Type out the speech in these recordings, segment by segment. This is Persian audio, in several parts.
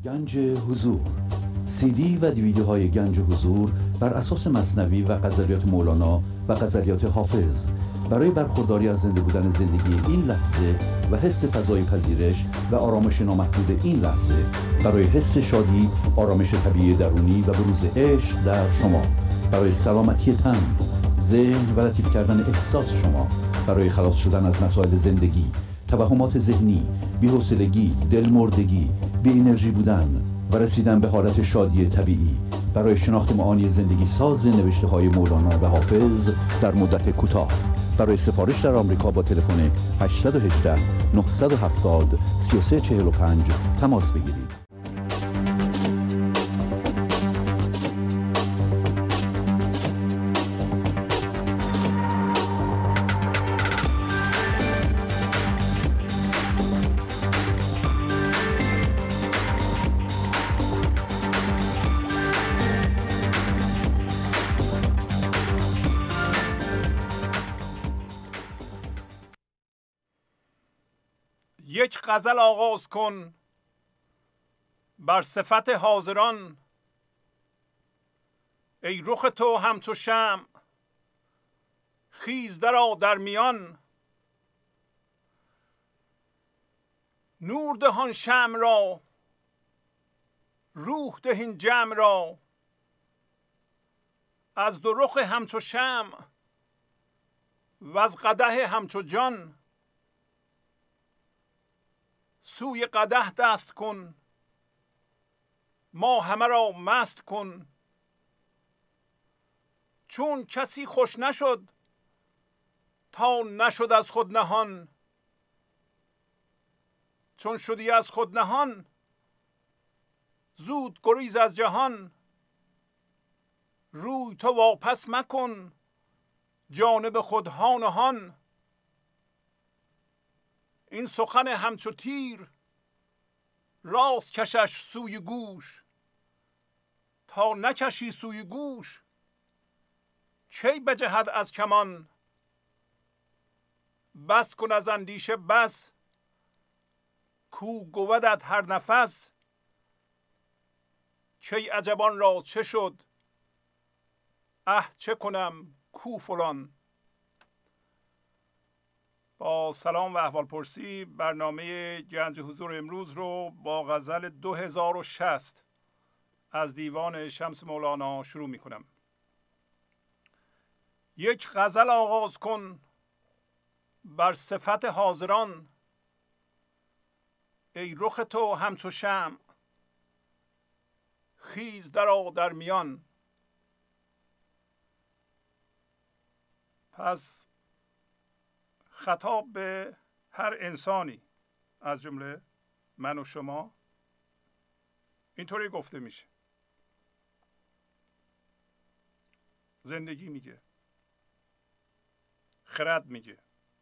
گنج حضور، سی دی و دیویدیوهای گنج حضور بر اساس مثنوی و غزلیات مولانا و غزلیات حافظ برای برخورداری از زنده بودن زندگی این لحظه و حس فضای پذیرش و آرامش نامحدود این لحظه، برای حس شادی، آرامش طبیعی درونی و بروز عشق در شما، برای سلامتی تن، ذهن و لطیف کردن احساس شما، برای خلاص شدن از مسائل زندگی، توهمات ذهنی، بی‌حوصلگی، دلمردگی، بی انرژی بودن و رسیدن به حالت شادی طبیعی، برای شناخت معانی زندگی ساز نوشته‌های مولانا و حافظ در مدت کوتاه. برای سفارش در آمریکا با تلفن 818 970 3345 تماس بگیرید. یک غزل آغاز کن بر صفت حاضران، ای رخ تو همچو شمع خیز درآ در میان. نور دهان شمع را، روح ده این جمع را، از دو رخ همچو شمع و از قدح همچو جان. سوی قدح دست کن، ما همه را مست کن. چون کسی خوش نشد تا نشد از خود نهان. چون شدی از خود نهان زود گریز از جهان. روی تو واپس مکن جانب خود هان و هان. این سخن همچو تیر راست کشش سوی گوش. تا نکشی سوی گوش کی بجهد از کمان. بس کن از اندیشه بس کو گودت هر نفس. کی عجبان را چه شد چه کنم کو فلان. با سلام و احوالپرسی برنامه گنج حضور امروز رو با غزل 2060 از دیوان شمس مولانا شروع می کنم. یک غزل آغاز کن بر صفت حاضران، ای رخ تو همچو شمع خیز درآ در میان. پس خطاب به هر انسانی از جمله من و شما اینطوری گفته میشه. زندگی میگه، خرد میگه،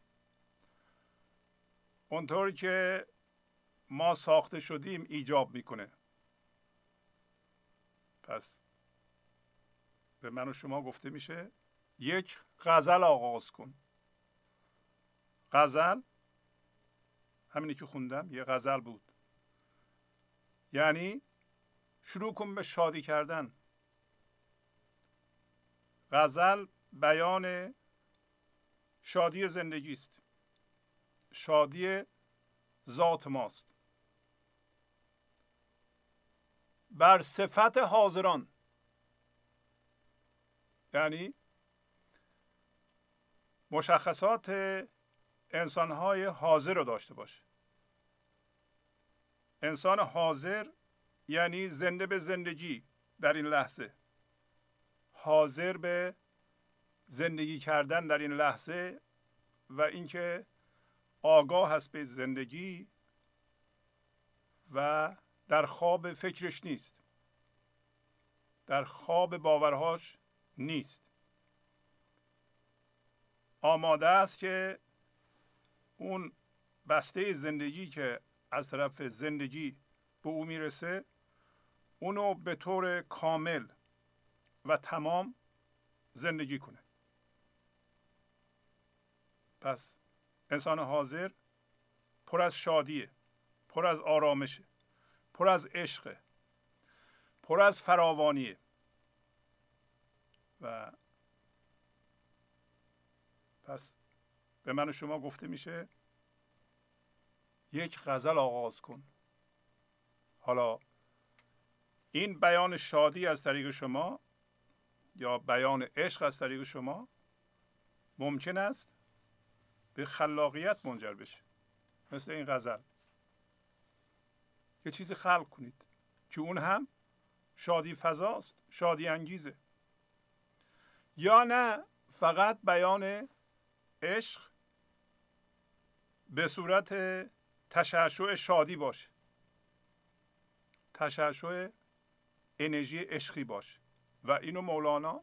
اونطوری که ما ساخته شدیم ایجاب میکنه. پس به من و شما گفته میشه یک غزل آغاز کن. غزل همینی که خوندم یه غزل بود، یعنی شروع کن به شادی کردن. غزل بیان شادی زندگی است، شادی ذات ماست. بر صفت حاضران یعنی مشخصات انسان‌های حاضر رو داشته باشه. انسان حاضر یعنی زنده به زندگی در این لحظه، حاضر به زندگی کردن در این لحظه و اینکه آگاه هست به زندگی و در خواب فکرش نیست، در خواب باورهاش نیست. آماده است که اون بسته زندگی که از طرف زندگی به او میرسه اونو به طور کامل و تمام زندگی کنه. پس انسان حاضر پر از شادیه، پر از آرامشه، پر از عشق، پر از فراوانی. و پس به من و شما گفته میشه یک غزل آغاز کن. حالا این بیان شادی از طریق شما یا بیان عشق از طریق شما ممکن است به خلاقیت منجر بشه. مثل این غزل یه چیزی خلق کنید که اون هم شادی فضاست، شادی انگیزه. یا نه فقط بیان عشق به صورت تشعشع شادی باشه، تشعشع انرژی عشقی باشه. و اینو مولانا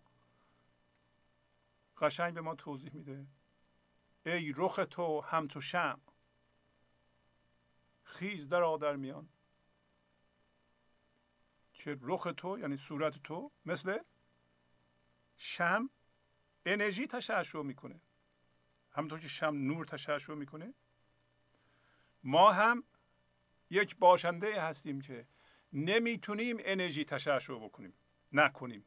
قشنگ به ما توضیح میده. ای رخ تو همچو شمع خیز در در میان. که رخ تو یعنی صورت تو مثل شمع انرژی تشعشع میکنه. همونطور که شمع نور تشعشع میکنه، ما هم یک باشنده هستیم که نمیتونیم انرژی تشعشع بکنیم، نکنیم.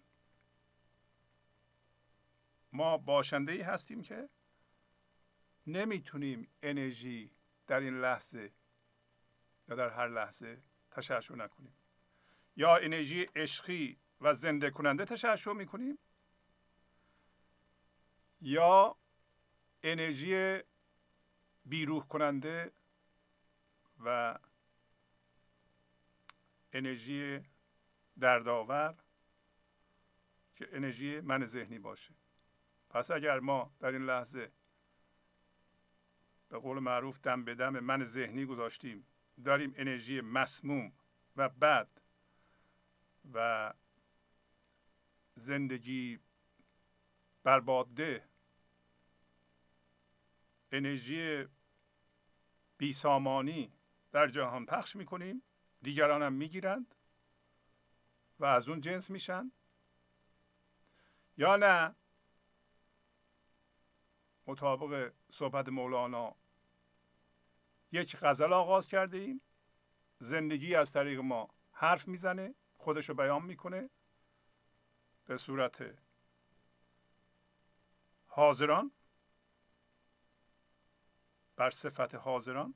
ما باشنده هستیم که نمیتونیم انرژی در این لحظه یا در هر لحظه تشعشع نکنیم. یا انرژی عشقی و زنده کننده تشعشع میکنیم، یا انرژی بیروح کننده و انرژی دردآور که انرژی من ذهنی باشه. پس اگر ما در این لحظه به قول معروف دم به دم من ذهنی گذاشتیم، داریم انرژی مسموم و بد و زندگی برباده، انرژی بیسامانی در جهان پخش میکنیم، دیگران هم میگیرند و از اون جنس میشن. یا نه مطابق صحبت مولانا یک غزل آغاز کرده ایم، زندگی از طریق ما حرف میزنه، خودشو بیان میکنه به صورت حاضران، بر صفت حاضران،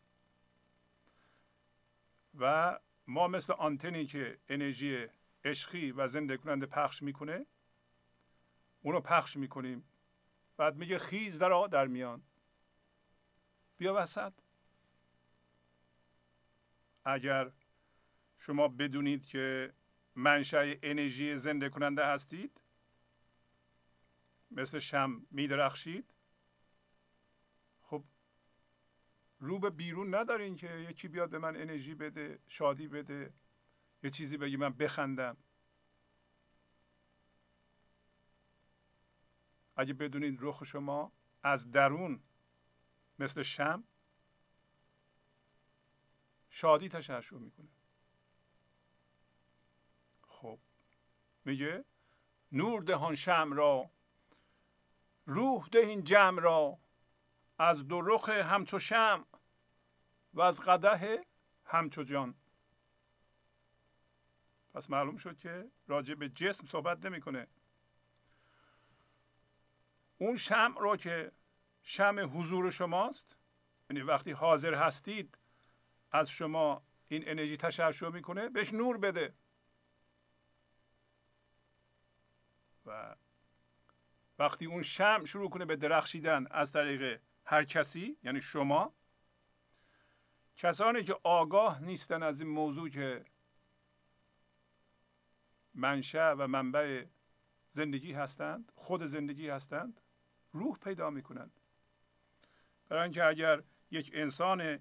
و ما مثل آنتنی که انرژی عشقی و زنده کننده پخش میکنه اونو پخش میکنیم. بعد میگه خیز در میان، بیا وسط. اگر شما بدونید که منشأ انرژی زنده کننده هستید، مثل شمع میدرخشید، خب رو به بیرون ندارین که یکی بیاد به من انرژی بده، شادی بده، یه چیزی بگی من بخندم. اگه بدونید رخ شما از درون مثل شمع شادی تشعشع میکنه. خب میگه نور دهان شمع را، روح دهین جمع را، از دو رخ همچو شمع و از قدح همچو جان. پس معلوم شد که راجع به جسم صحبت نمیکنه. اون شمع رو که شمع حضور شماست، یعنی وقتی حاضر هستید از شما این انرژی تشعشع میکنه، بهش نور بده. و وقتی اون شمع شروع کنه به درخشیدن از طریق هر کسی، یعنی شما، کسانی که آگاه نیستن از این موضوع که منشأ و منبع زندگی هستند، خود زندگی هستند، روح پیدا میکنند. برای اینکه اگر یک انسان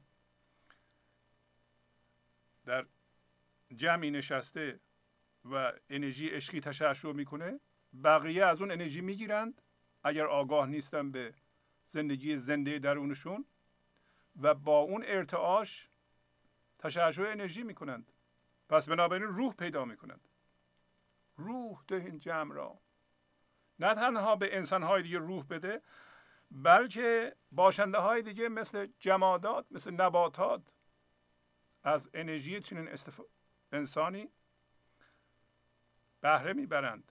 در جمعی نشسته و انرژی عشقی تشعشع میکنه، بقیه از اون انرژی میگیرند اگر آگاه نیستن به زندگی زنده درونشون، و با اون ارتعاش تشعشع انرژی میکنند. پس بنابراین روح پیدا میکنند. روح دهین جمع را، نه تنها به انسانهای دیگه روح بده، بلکه باشنده های دیگه مثل جمادات، مثل نباتات از انرژی چنین انسانی بهره میبرند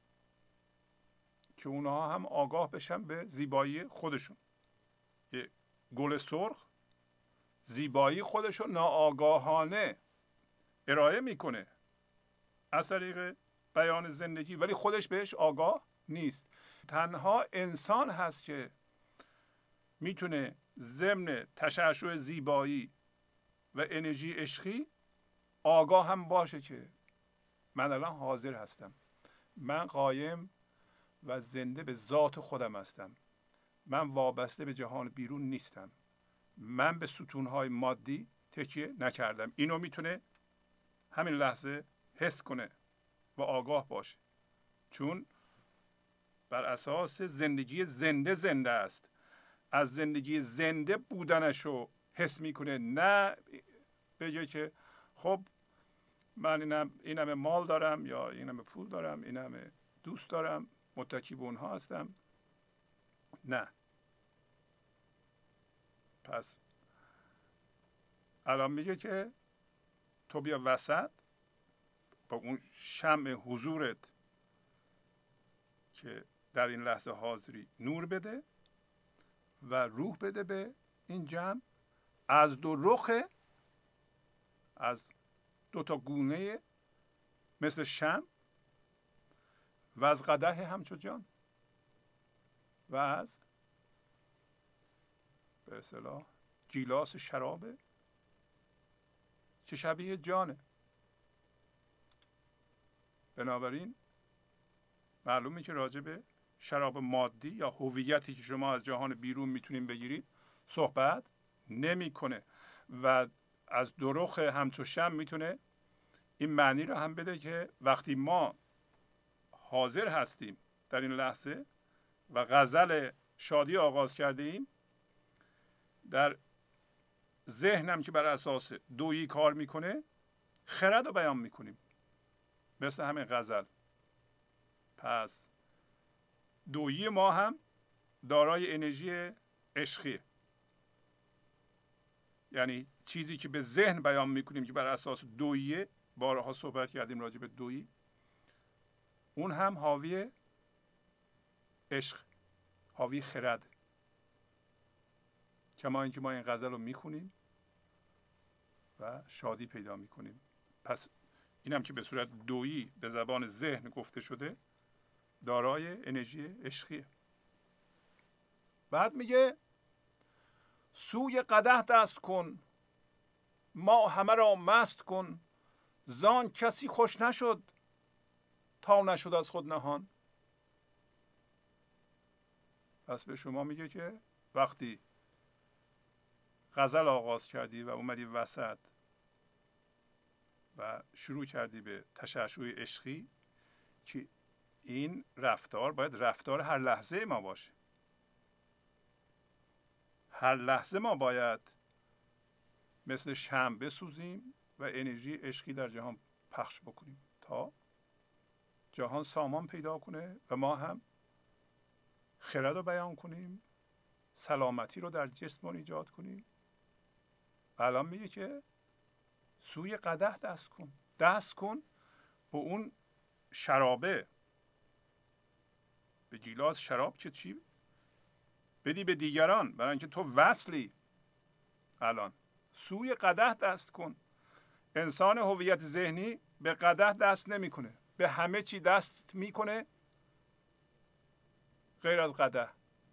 که اونها هم آگاه بشن به زیبایی خودشون. یه گل سرخ زیبایی خودشون ناآگاهانه ارائه میکنه از طریق بیان زندگی، ولی خودش بهش آگاه نیست. تنها انسان هست که میتونه ضمن تشعشع زیبایی و انرژی عشقی آگاه هم باشه که من الان حاضر هستم، من قایم و زنده به ذات خودم هستم، من وابسته به جهان بیرون نیستم، من به ستونهای مادی تکیه نکردم. اینو میتونه همین لحظه حس کنه و آگاه باشه، چون بر اساس زندگی زنده است. از زندگی زنده بودنشو حس میکنه، نه بگه که خب من این همه مال دارم یا این همه پول دارم، این همه دوست دارم، متکی به اونها هستم. نه. پس الان میگه که تو بیا وسط با اون شمع حضورت که در این لحظه حاضری نور بده و روح بده به این جمع، از دو رخ، از دو تا گونه مثل شمع و از قدح همچو جان و از به اصطلاح گیلاس شراب که شبیه جانه. بنابراین معلومه که راجع به شراب مادی یا هویتی که شما از جهان بیرون میتونین بگیرید صحبت نمیکنه و از دو رخ همچو شمع میتونه این معنی رو هم بده که وقتی ما حاضر هستیم در این لحظه و غزل شادی آغاز کرده ایم، در ذهنم که بر اساس دویی کار میکنه خرد رو بیان میکنیم مثل همین غزل. پس دویی ما هم دارای انرژی عشقی، یعنی چیزی که به ذهن بیان میکنیم که بر اساس دویی، بارها صحبت کردیم راجع به دویی، اون هم حاوی عشق، حاوی خرد. کما اینکه ما این غزل رو میخونیم و شادی پیدا میکنیم. پس اینم که به صورت دویی به زبان ذهن گفته شده دارای انرژی عشقیه. بعد میگه سوی قدح دست کن ما همه را مست کن، زان کسی خوش نشد تا نشد از خود نهان. پس به شما میگه که وقتی غزل آغاز کردی و اومدی وسط و شروع کردی به تشعشع عشقی، که این رفتار باید رفتار هر لحظه ما باشه. هر لحظه ما باید مثل شمع بسوزیم و انرژی عشقی در جهان پخش بکنیم تا جهان سامان پیدا کنه و ما هم خرد رو بیان کنیم، سلامتی رو در جسممون ایجاد کنیم. و الان میگه که سوی قدح دست کن، دست کن به اون شرابه، به گیلاس شراب که چی بدی به دیگران، برای اینکه تو وصلی. الان سوی قدح دست کن. انسان هویت ذهنی به قدح دست نمیکنه، به همه چی دست میکنه غیر از قدح.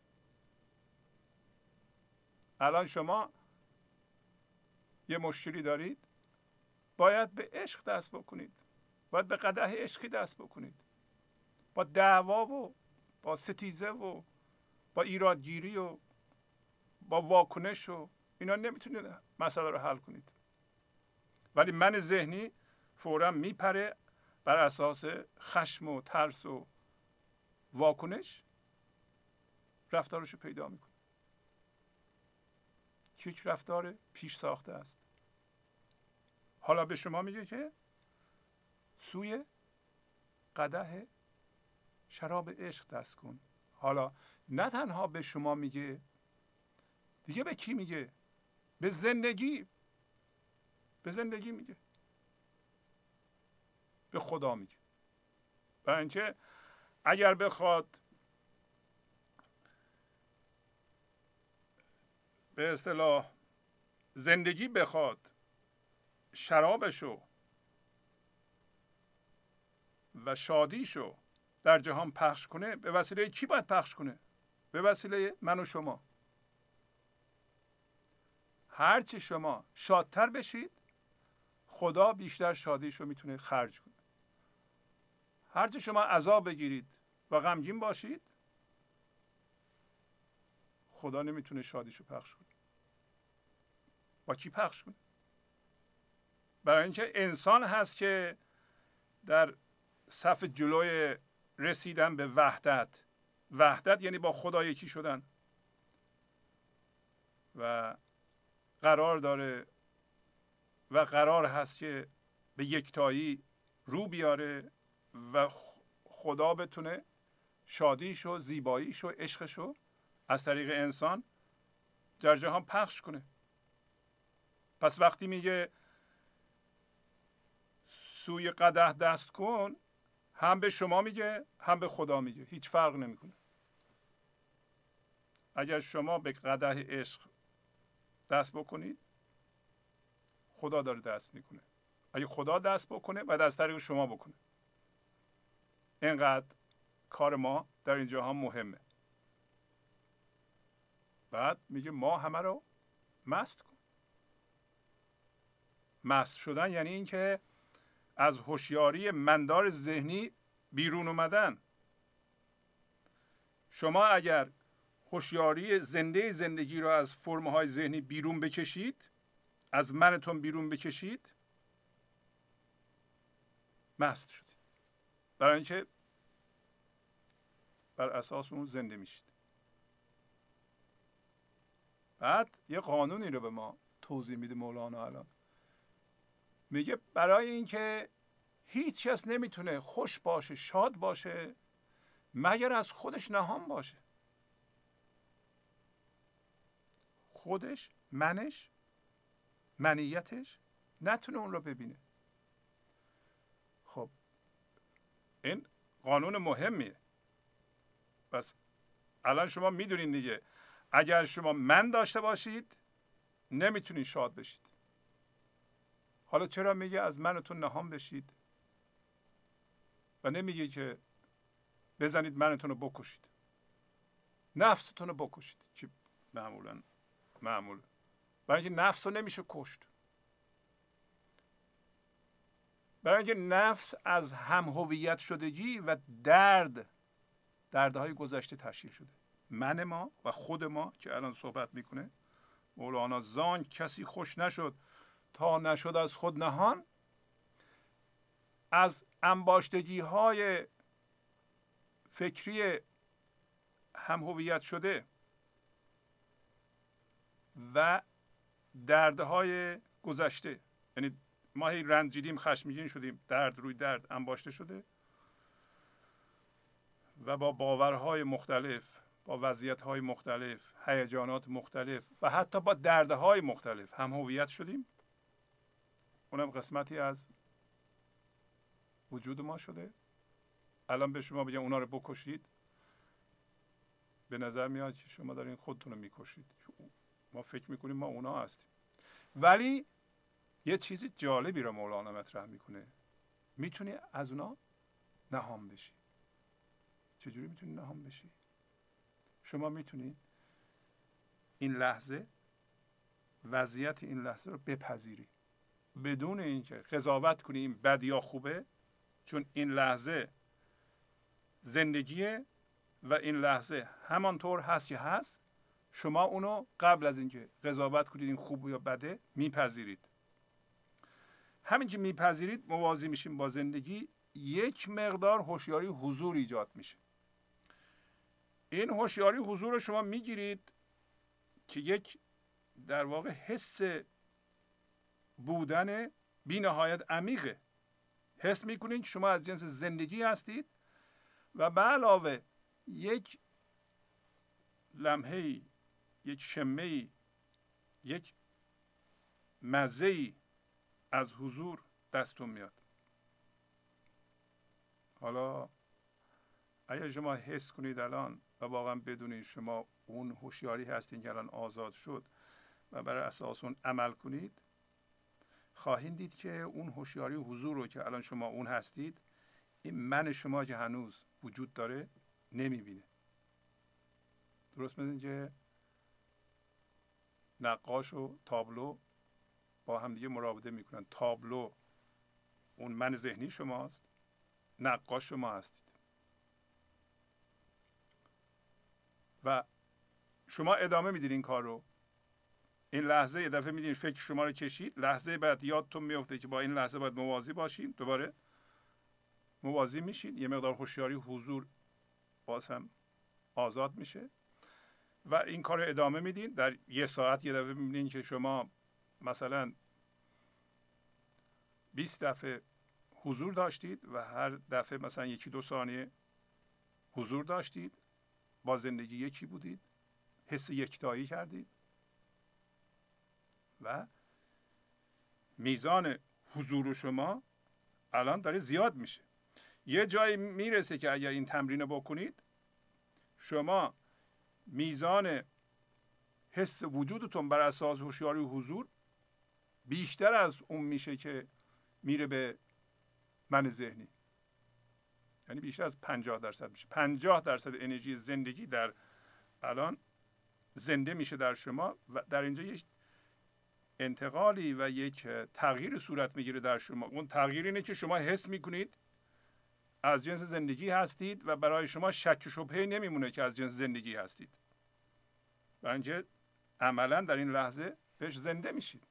الان شما یه مشکلی دارید، باید به عشق دست بکنید، باید به قدح عشقی دست بکنید. با دعوا و با ستیزه و با ایرادگیری و با واکنش و اینا نمیتونید مسئله رو حل کنید. ولی من ذهنی فوراً میپره بر اساس خشم و ترس و واکنش رفتارشو پیدا میکنه که یک رفتار پیش ساخته است. حالا به شما میگه که سوی قدح شراب عشق دست کن. حالا نه تنها به شما میگه، دیگه به کی میگه؟ به زندگی. به زندگی میگه. به خدا میگه. برای اینکه اگر بخواد به اصطلاح زندگی بخواد شرابشو و شادیشو در جهان پخش کنه، به وسیله کی باید پخش کنه؟ به وسیله من و شما. هرچی شما شادتر بشید، خدا بیشتر شادیشو میتونه خرج کنه. هرچی شما عذاب بگیرید و غمگین باشید، خدا نمیتونه شادیشو پخش کنه. با کی پخش کنه؟ برای اینکه انسان هست که در صف جلوی رسیدن به وحدت یعنی با خدا یکی شدن و قرار داره و قرار هست که به یکتایی رو بیاره و خدا بتونه شادیشو، زیباییشو، عشقشو از طریق انسان در جهان پخش کنه. پس وقتی میگه سوی قدح دست کن، هم به شما میگه هم به خدا میگه، هیچ فرق نمیکنه. اگر شما به قدح عشق دست بکنید، خدا داره دست میکنه. اگه خدا دست بکنه باید از طریق شما بکنه. اینقدر کار ما در این جهان مهمه. بعد میگه ما همه رو مست کن. مست شدن یعنی اینکه از هوشیاری مندار ذهنی بیرون اومدن. شما اگر هوشیاری زندگی رو از فرم‌های ذهنی بیرون بکشید، از منتون بیرون بکشید، مست شدید. برای اینکه بر اساس اون زنده میشید. بعد یه قانونی رو به ما توضیح میده مولانا الان. میگه برای اینکه هیچ کس نمیتونه خوش باشه، شاد باشه، مگر از خودش نهان باشه. خودش، منش، منیتش نتونه اون رو ببینه. خب این قانون مهمیه. پس الان شما میدونین دیگه، اگر شما من داشته باشید نمیتونید شاد بشید. حالا چرا میگه از منتون نهان بشید و نمیگه که بزنید منتون رو بکشید، نفستون رو بکشید که معمول. برای اینکه نفس رو نمیشه کشت. برای اینکه نفس از هم هویت شدگی و دردهای گذشته تشکیل شده. من ما و خود ما که الان صحبت میکنه مولانا، زان کسی خوش نشد تا نشد از خود نهان، از انباشتگی های فکری هم هویت شده و دردهای گذشته، یعنی ما هی رنجیدیم، خشمگین شدیم، درد روی درد انباشته شده و با باورهای مختلف، با وضعیت‌های مختلف، هیجانات مختلف و حتی با دردهای مختلف هم هویت شدیم. اونم قسمتی از وجود ما شده. الان به شما بگم اونا رو بکشید، به نظر میاد که شما دارین خودتون رو میکشید. ما فکر میکنیم ما اونا هستیم. ولی یه چیز جالبی رو مولانا مطرح میکنه، میتونی از اونا نهان بشی. چجوری میتونی نهان بشی؟ شما میتونی این لحظه، وضعیت این لحظه رو بپذیری بدون اینکه قضاوت کنی این بد یا خوبه، چون این لحظه زندگیه و این لحظه همانطور هست که هست. شما اونو قبل از اینکه قضاوت کنید این خوبه یا بده میپذیرید. همین که میپذیرید موازی میشیم با زندگی، یک مقدار هوشیاری حضور ایجاد میشه. این هوشیاری حضور رو شما میگیرید که یک در واقع حس بودن بی نهایت عمیقه. حس میکنید که شما از جنس زندگی هستید و به علاوه یک لمحه‌ای، یک شمه‌ای، یک مزه‌ای از حضور دستون میاد. حالا اگر شما حس کنید الان و واقعا بدونید شما اون هوشیاری هستین که الان آزاد شد و بر اساس اون عمل کنید، خواهید دید که اون هوشیاری حضور رو که الان شما اون هستید، این من شما که هنوز وجود داره نمیبینه. درست مثل که نقاش و تابلو با هم دیگه مراوده میکنن. تابلو اون من ذهنی شماست، نقاش شما هستید و شما ادامه میدین این کار رو. این لحظه یه دفعه میدین فکر شما رو کشید، لحظه بعد یادتون میفته که با این لحظه باید موازی باشیم، دوباره موازی میشین، یه مقدار هوشیاری حضور باز هم آزاد میشه و این کار رو ادامه میدین. در یه ساعت یه دفعه میبینین که شما مثلا 20 دفعه حضور داشتید و هر دفعه مثلا 1-2 ثانیه حضور داشتید، با زندگی یکی بودید، حس یکتایی کردید و میزان حضور شما الان داره زیاد میشه. یه جایی میرسه که اگر این تمرین رو بکنید، شما میزان حس وجودتون بر اساس هوشیاری و حضور بیشتر از اون میشه که میره به من ذهنی. یعنی بیشتر از 50% میشه. 50% انرژی زندگی در الان زنده میشه در شما و در اینجا یک انتقالی و یک تغییر صورت میگیره در شما. اون تغییر اینه که شما حس میکنید از جنس زندگی هستید و برای شما شک و شبهه نمیمونه که از جنس زندگی هستید. برای اینکه عملا در این لحظه بهش زنده میشید.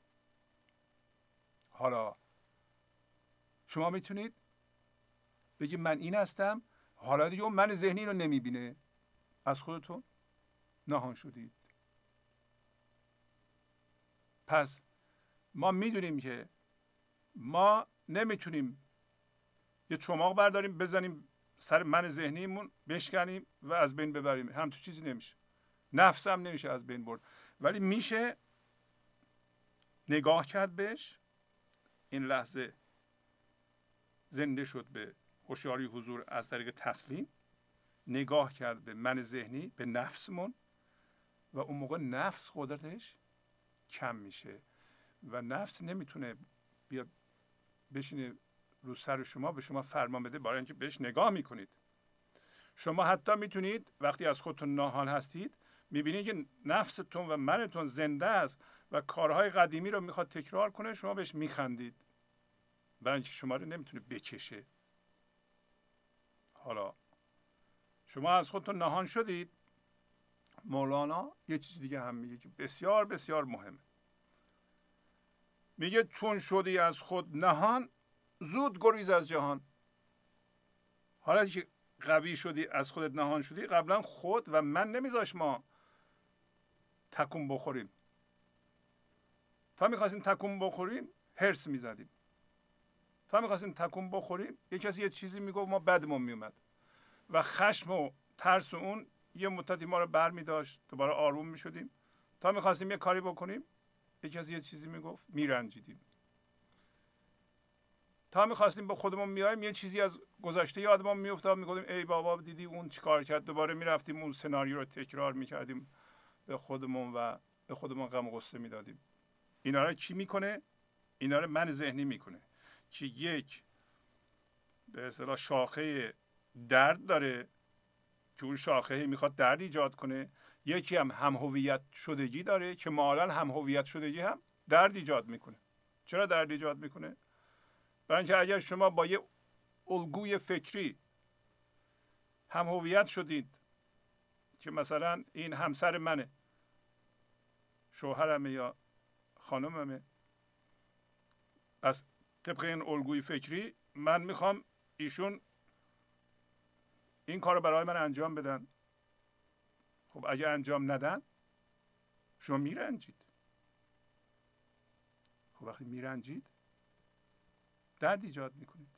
حالا شما میتونید بگید من این هستم. حالا دیگه اون من ذهنی رو نمیبینه، از خودتون نهان شدید. پس ما میدونیم که ما نمیتونیم یه چماق برداریم بزنیم سر من ذهنیمون بشکنیم و از بین ببریم. هم تو چیزی نمیشه. نفس هم نمیشه از بین برد. ولی میشه نگاه کرد بهش. این لحظه زنده شد به هوشیاری حضور از طریق تسلیم، نگاه کرد به من ذهنی، به نفسمون و اون موقع نفس قدرتش کم میشه و نفس نمیتونه بیا بشینه رو سر شما به شما فرمان بده، برای اینکه بهش نگاه میکنید. شما حتی میتونید وقتی از خودتون ناهان هستید میبینید که نفستون و منتون زنده است و کارهای قدیمی رو میخواد تکرار کنه، شما بهش میخندید برای اینکه شما رو نمیتونه بکشه. حالا شما از خودتون ناهان شدید. مولانا یه چیز دیگه هم میگه که بسیار بسیار مهمه. میگه چون شدی از خود نهان زود گریز از جهان. حالا که قوی شدی از خودت نهان شدی، قبلا خود و من نمیذاش ما تکون بخوریم. تا میخواستیم تکون بخوریم هرس میزدیم. تا میخواستیم تکون بخوریم یه کسی یه چیزی میگفت ما بدمون میومد و خشم و ترس اون یه مدتی ما رو بر میداشت، دوباره آروم میشدیم. تا میخواستیم یه کاری بکنیم یه کسی یه چیزی میگفت میرنجیدیم. تا میخواستیم به خودمون میایم یه چیزی از گذشته یادمون میافتاد، میگفتیم ای بابا دیدی اون چیکار کرد، دوباره میرفتیم اون سناریو رو تکرار میکردیم به خودمون و به خودمون غم و غصه میدادیم. اینا رو کی میکنه؟ اینا رو من ذهنی میکنه که یک به اصطلاح شاخه درد داره که اون شاخه میخواد درد ایجاد کنه. یکی هم هویت شدگی داره که معالاً هم هویت شدگی هم درد ایجاد میکنه. چرا درد ایجاد میکنه؟ برای اینکه اگر شما با یه الگوی فکری هم هویت شدید که مثلا این همسر منه، شوهرمه یا خانممه، از طبق این الگوی فکری من میخوام ایشون این کار رو برای من انجام بدن. خب اگه انجام ندن شما میرنجید. خب وقتی میرنجید درد ایجاد میکنید.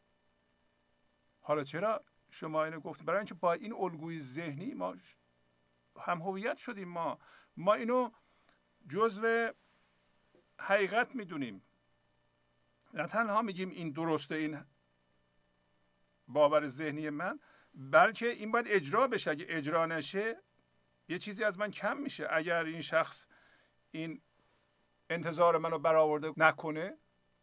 حالا چرا شما اینو گفتید؟ برای اینکه با این الگوی ذهنی ما هم هویت شدیم. ما اینو جزو حقیقت میدونیم. نه تنها میگیم این درسته، این باور ذهنی من، بلکه این باید اجرا بشه. اگه اجرا نشه یه چیزی از من کم میشه. اگر این شخص این انتظار منو برآورده نکنه،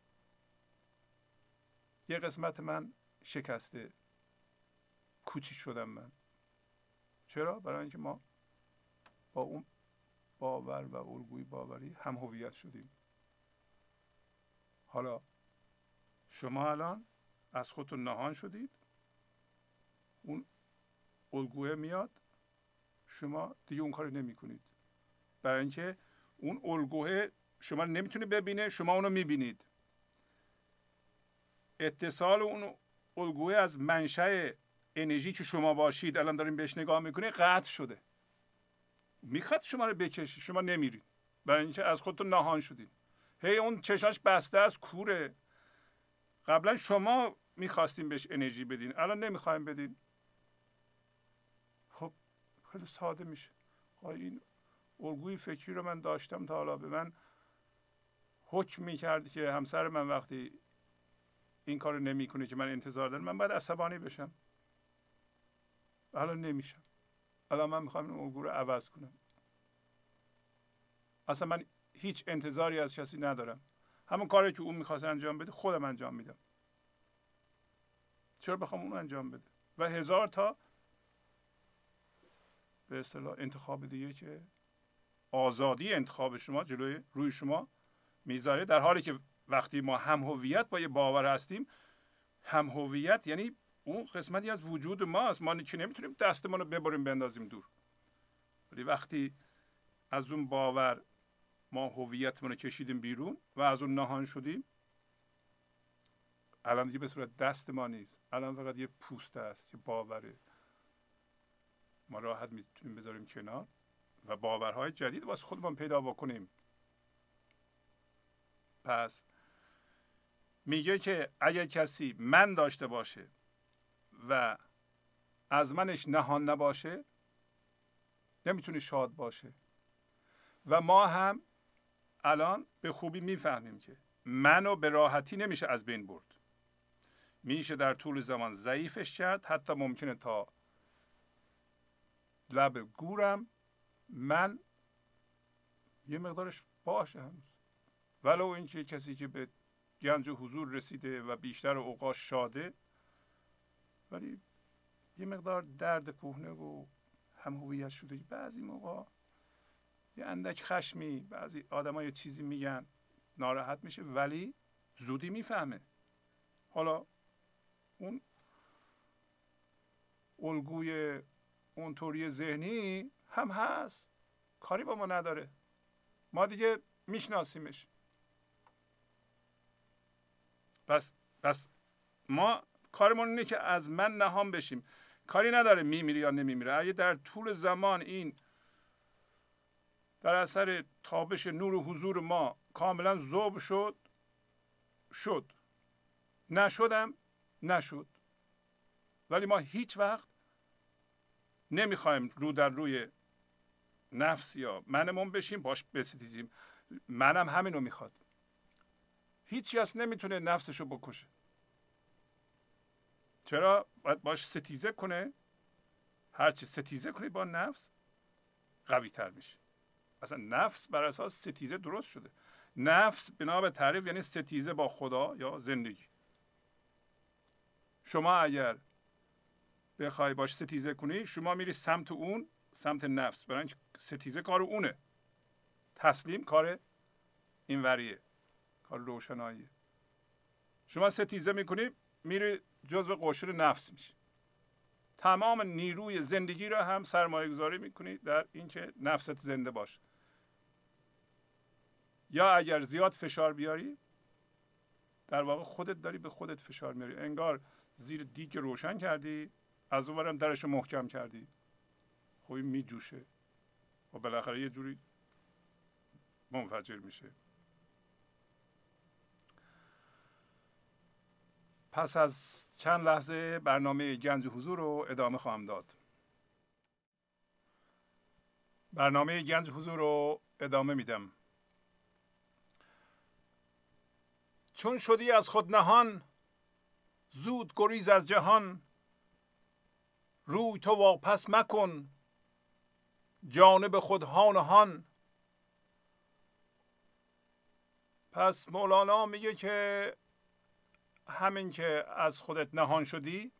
یه قسمت من شکسته، کوچیک شدم من. چرا؟ برای اینکه ما با اون باور و الگوی باوری هم هویت شدیم. حالا شما الان از خودتون نهان شدید، اون الگوه میاد، شما دیگه اون کارو نمی کنید، برای اینکه اون الگوه شما نمیتونه ببینه، شما اونو میبینید. اتصال اون الگوه از منشأ انرژی که شما باشید الان دارین بهش نگاه میکنید قطع شده، میخواد شما رو بکشه، شما نمیرید برای اینکه از خودتون نهان شدید. هی اون چشاش بسته است، کوره. قبلا شما میخواستیم بهش انرژی بدین، الان نمیخوایم بدین. خب خیلی ساده میشه. این الگوی فکری رو من داشتم تا حالا، به من حکم میکرد که همسر من وقتی این کارو نمیکنه که من انتظار دارم، من باید عصبانی بشم. الان نمیشم. الان من میخوام این الگو رو عوض کنم. اصلا من هیچ انتظاری از کسی ندارم. همون کاری که اون میخواست انجام بده خودم انجام میدم. چرا بخوام اون انجام بده؟ و 1000 تا به اصطلاح انتخاب دیگه که آزادی انتخاب شما جلوی روی شما میذاره، در حالی که وقتی ما هم هویت با یه باور هستیم، هم هویت یعنی اون قسمتی از وجود ماست، ما که نمیتونیم دستمون رو ببریم بندازیم دور. ولی وقتی از اون باور ما هویتمون رو کشیدیم بیرون و از اون نهان شدیم، الان دیگه به صورت دست ما نیست، الان فقط یه پوسته است، یه باوره. ما راحت میتونیم بذاریم کنار و باورهای جدید واسه خودمون پیدا بکنیم. پس میگه که اگر کسی من داشته باشه و از منش نهان نباشه، نمیتونه شاد باشه. و ما هم الان به خوبی میفهمیم که منو به راحتی نمیشه از بین برد. میشه در طول زمان ضعیفش کرد، حتی ممکنه تا لب گورم من یه مقدارش باشه هنوز. ولو اینکه کسی که به گنج و حضور رسیده و بیشتر اوقات شاده، ولی یه مقدار درد کهنه و هم هویت شده. بعضی موقع یه اندک خشمی، بعضی آدم‌ها یه چیزی میگن ناراحت میشه، ولی زودی میفهمه. حالا اون الگوی اون طوری ذهنی هم هست، کاری با ما نداره، ما دیگه میشناسیمش. پس ما کارمون اینه که از من نهان بشیم. کاری نداره میمیره یا نمیمیره. اگه در طول زمان این در اثر تابش نور و حضور ما کاملا ذوب شد، نشدم نشد. ولی ما هیچ وقت نمیخوایم رو در روی نفس یا منمون بشیم، باش بستیزیم. منم همینو میخواد. هیچ کس نمیتونه نفسشو بکشه. چرا؟ باید باش ستیزه کنه. هرچی ستیزه کنی با نفس قوی تر میشه. اصلا نفس بر اساس ستیزه درست شده. نفس بنا به تعریف یعنی ستیزه با خدا یا زندگی. شما اگر بخوای باش ستیزه کنی، شما میری سمت اون، سمت نفس، برای اینکه ستیزه کار اونه، تسلیم کار اینوریه، کار روشناییه. شما ستیزه میکنی میری جزو قشر نفس میشی. تمام نیروی زندگی را هم سرمایه گذاری میکنی در اینکه نفست زنده باشه. یا اگر زیاد فشار بیاری، در واقع خودت داری به خودت فشار میاری. انگار زیر دیگ روشن کردی، از اونورم درش محکم کردی. خب این میجوشه و بالاخره یه جوری منفجر میشه. پس از چند لحظه برنامه گنج حضور رو ادامه خواهم داد. برنامه گنج حضور رو ادامه میدم. چون شدی از خود نهان، زود گریز از جهان، روی تو واپس مکن، جانب خود هان و هان. پس مولانا میگه که همین که از خودت نهان شدی،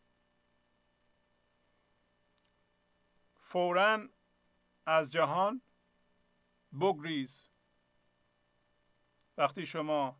فوراً از جهان بگریز. وقتی شما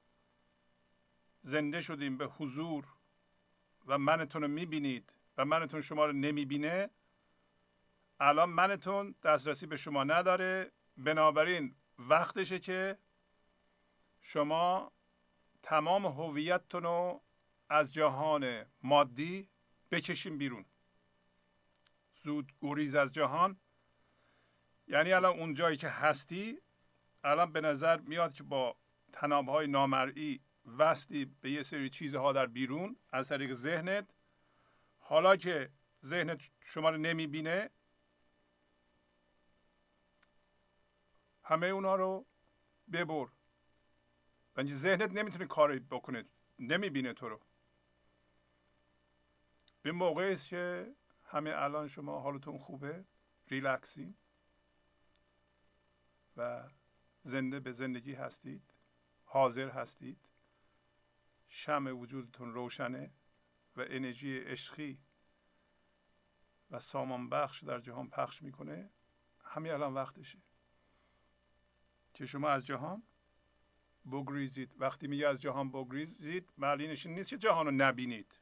زنده شدیم به حضور و منتون رو میبینید و منتون شما رو نمیبینه، الان منتون دسترسی به شما نداره، بنابراین وقتشه که شما تمام هویتتون رو از جهان مادی بکشیم بیرون. زود گریز از جهان یعنی الان اون جایی که هستی، الان به نظر میاد که با طنابهای نامرئی وصلی به یه سری چیزها در بیرون از طریق ذهنت. حالا که ذهنت شما رو نمیبینه، همه اونا رو ببر. و ذهنت نمیتونه کاری بکنه، نمیبینه تو رو. این موقعی است که همه الان شما حالتون خوبه، ریلکسین و زنده به زندگی هستید، حاضر هستید، شمع وجودتون روشنه و انرژی عشقی و سامان بخش در جهان پخش میکنه. همین الان وقتشه که شما از جهان بگریزید. وقتی میگه از جهان بگریزید، معنیش این نیست که جهان رو نبینید،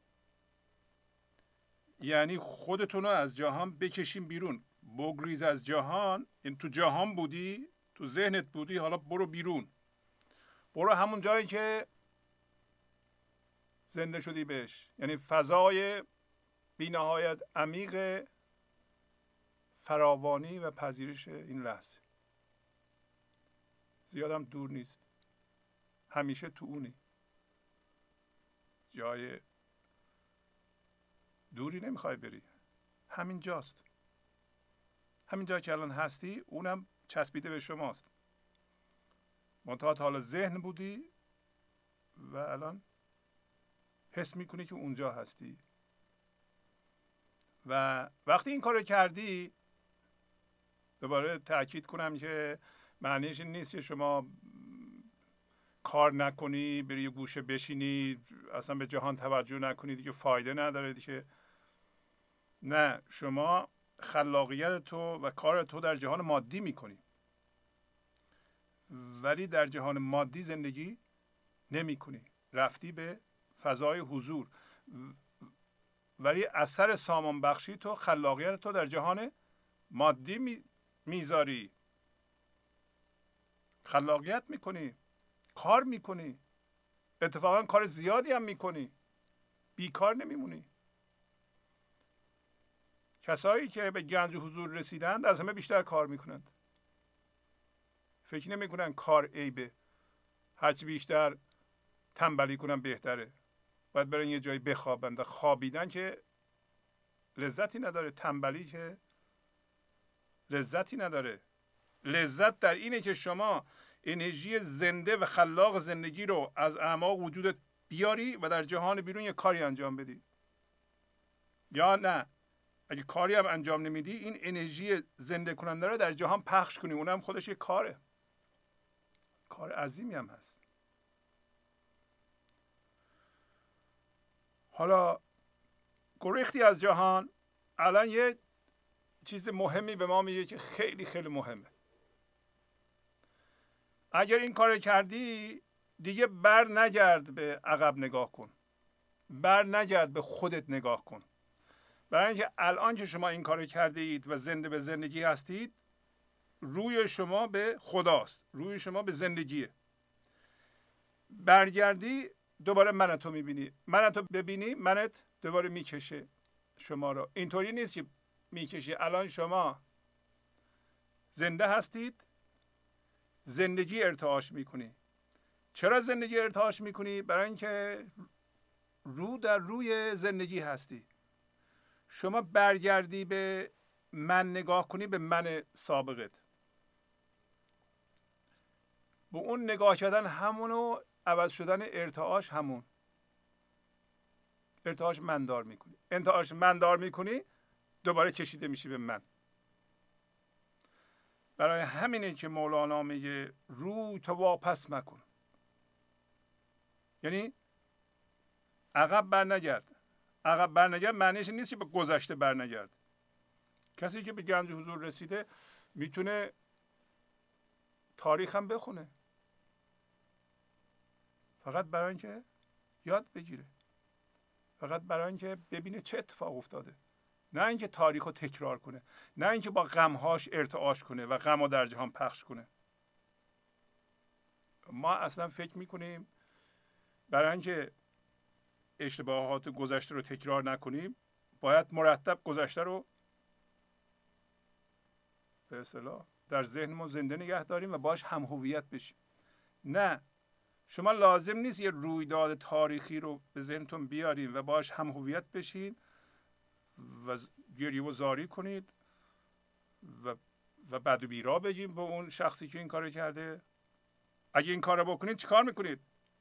یعنی خودتون رو از جهان بکشین بیرون. بگریز از جهان، این تو جهان بودی، تو ذهنت بودی، حالا برو بیرون، برو همون جایی که زنده شدی بهش، یعنی فضای بی‌نهایت عمیق فراوانی و پذیرش این لحظه. زیادم دور نیست، همیشه تو اونی، جای دوری نمیخوای بری، همین جاست. همین جایی که الان هستی اونم چسبیده به شماست. منتها حالا ذهن بودی و الان حس میکنی که اونجا هستی. و وقتی این کارو کردی، دوباره تاکید کنم که معنیش این نیست که شما کار نکنی، بری یه گوشه بشینی، اصلا به جهان توجه نکنی، دیگه فایده نداره دیگه. نه، شما خلاقیت تو و کار تو در جهان مادی میکنی، ولی در جهان مادی زندگی نمی کنی، رفتی به فضای حضور، ولی اثر سامان بخشی تو، خلاقیت تو در جهان مادی میذاری، خلاقیت میکنی، کار میکنی، اتفاقا کار زیادی هم میکنی، بیکار نمیمونی. کسایی که به گنج حضور رسیدند از همه بیشتر کار میکنند. فکر نمیکنن کار عیبه، هرچی بیشتر تنبلی کنن بهتره، باید برن یه جایی بخوابند. خوابیدن که لذتی نداره، تنبلی که لذتی نداره. لذت در اینه که شما انرژی زنده و خلاق زندگی رو از اعماق وجودت بیاری و در جهان بیرون یه کاری انجام بدی. یا نه، اگه کاری هم انجام نمیدی، این انرژی زنده کننده رو در جهان پخش کنی، اونم خودش یه کاره، کار عظیمی هم هست. حالا گریختی از جهان، الان یه چیز مهمی به ما میگه که خیلی خیلی مهمه. اگر این کار کردی، دیگه بر نگرد به عقب نگاه کن، بر نگرد به خودت نگاه کن. برای اینکه الان که شما این کار کرده اید و زنده به زندگی هستید، روی شما به خداست، روی شما به زندگیه. برگردی دوباره منتو میبینی، منتو ببینی، منت دوباره میکشه شما رو. اینطوری نیست که میکشه. الان شما زنده هستید، زندگی ارتعاش میکنی. چرا زندگی ارتعاش میکنی؟ برای اینکه رو در روی زندگی هستی. شما برگردی به من نگاه کنی، به من سابقت، به اون نگاه کردن همونو عوض شدن ارتعاش همون. ارتعاش مندار میکنی. ارتعاش مندار میکنی دوباره کشیده میشی به من. برای همینه که مولانا میگه روی تو واپس مکن، یعنی عقب برنگرد. عقب برنگرد معنیش نیست که به گذشته برنگرد. کسی که به گنج حضور رسیده میتونه تاریخ هم بخونه، فقط برای اینکه یاد بگیره، فقط برای اینکه ببینه چه اتفاق افتاده، نه اینکه تاریخ رو تکرار کنه، نه اینکه با غمهاش ارتعاش کنه و غم رو در جهان پخش کنه. ما اصلا فکر میکنیم برای اینکه اشتباهات گذشته رو تکرار نکنیم باید مرتب گذشته رو به اصطلاح در ذهنمون زنده نگه داریم و باش هم هویت بشیم. نه، شما لازم نیست یه رویداد تاریخی رو به ذهنتون بیارین و باش هم هویت بشین و گریه و زاری کنید و بد و بیرا بگیم به اون شخصی که این کارو کرده. اگه این کارو بکنید چیکار میکنید؟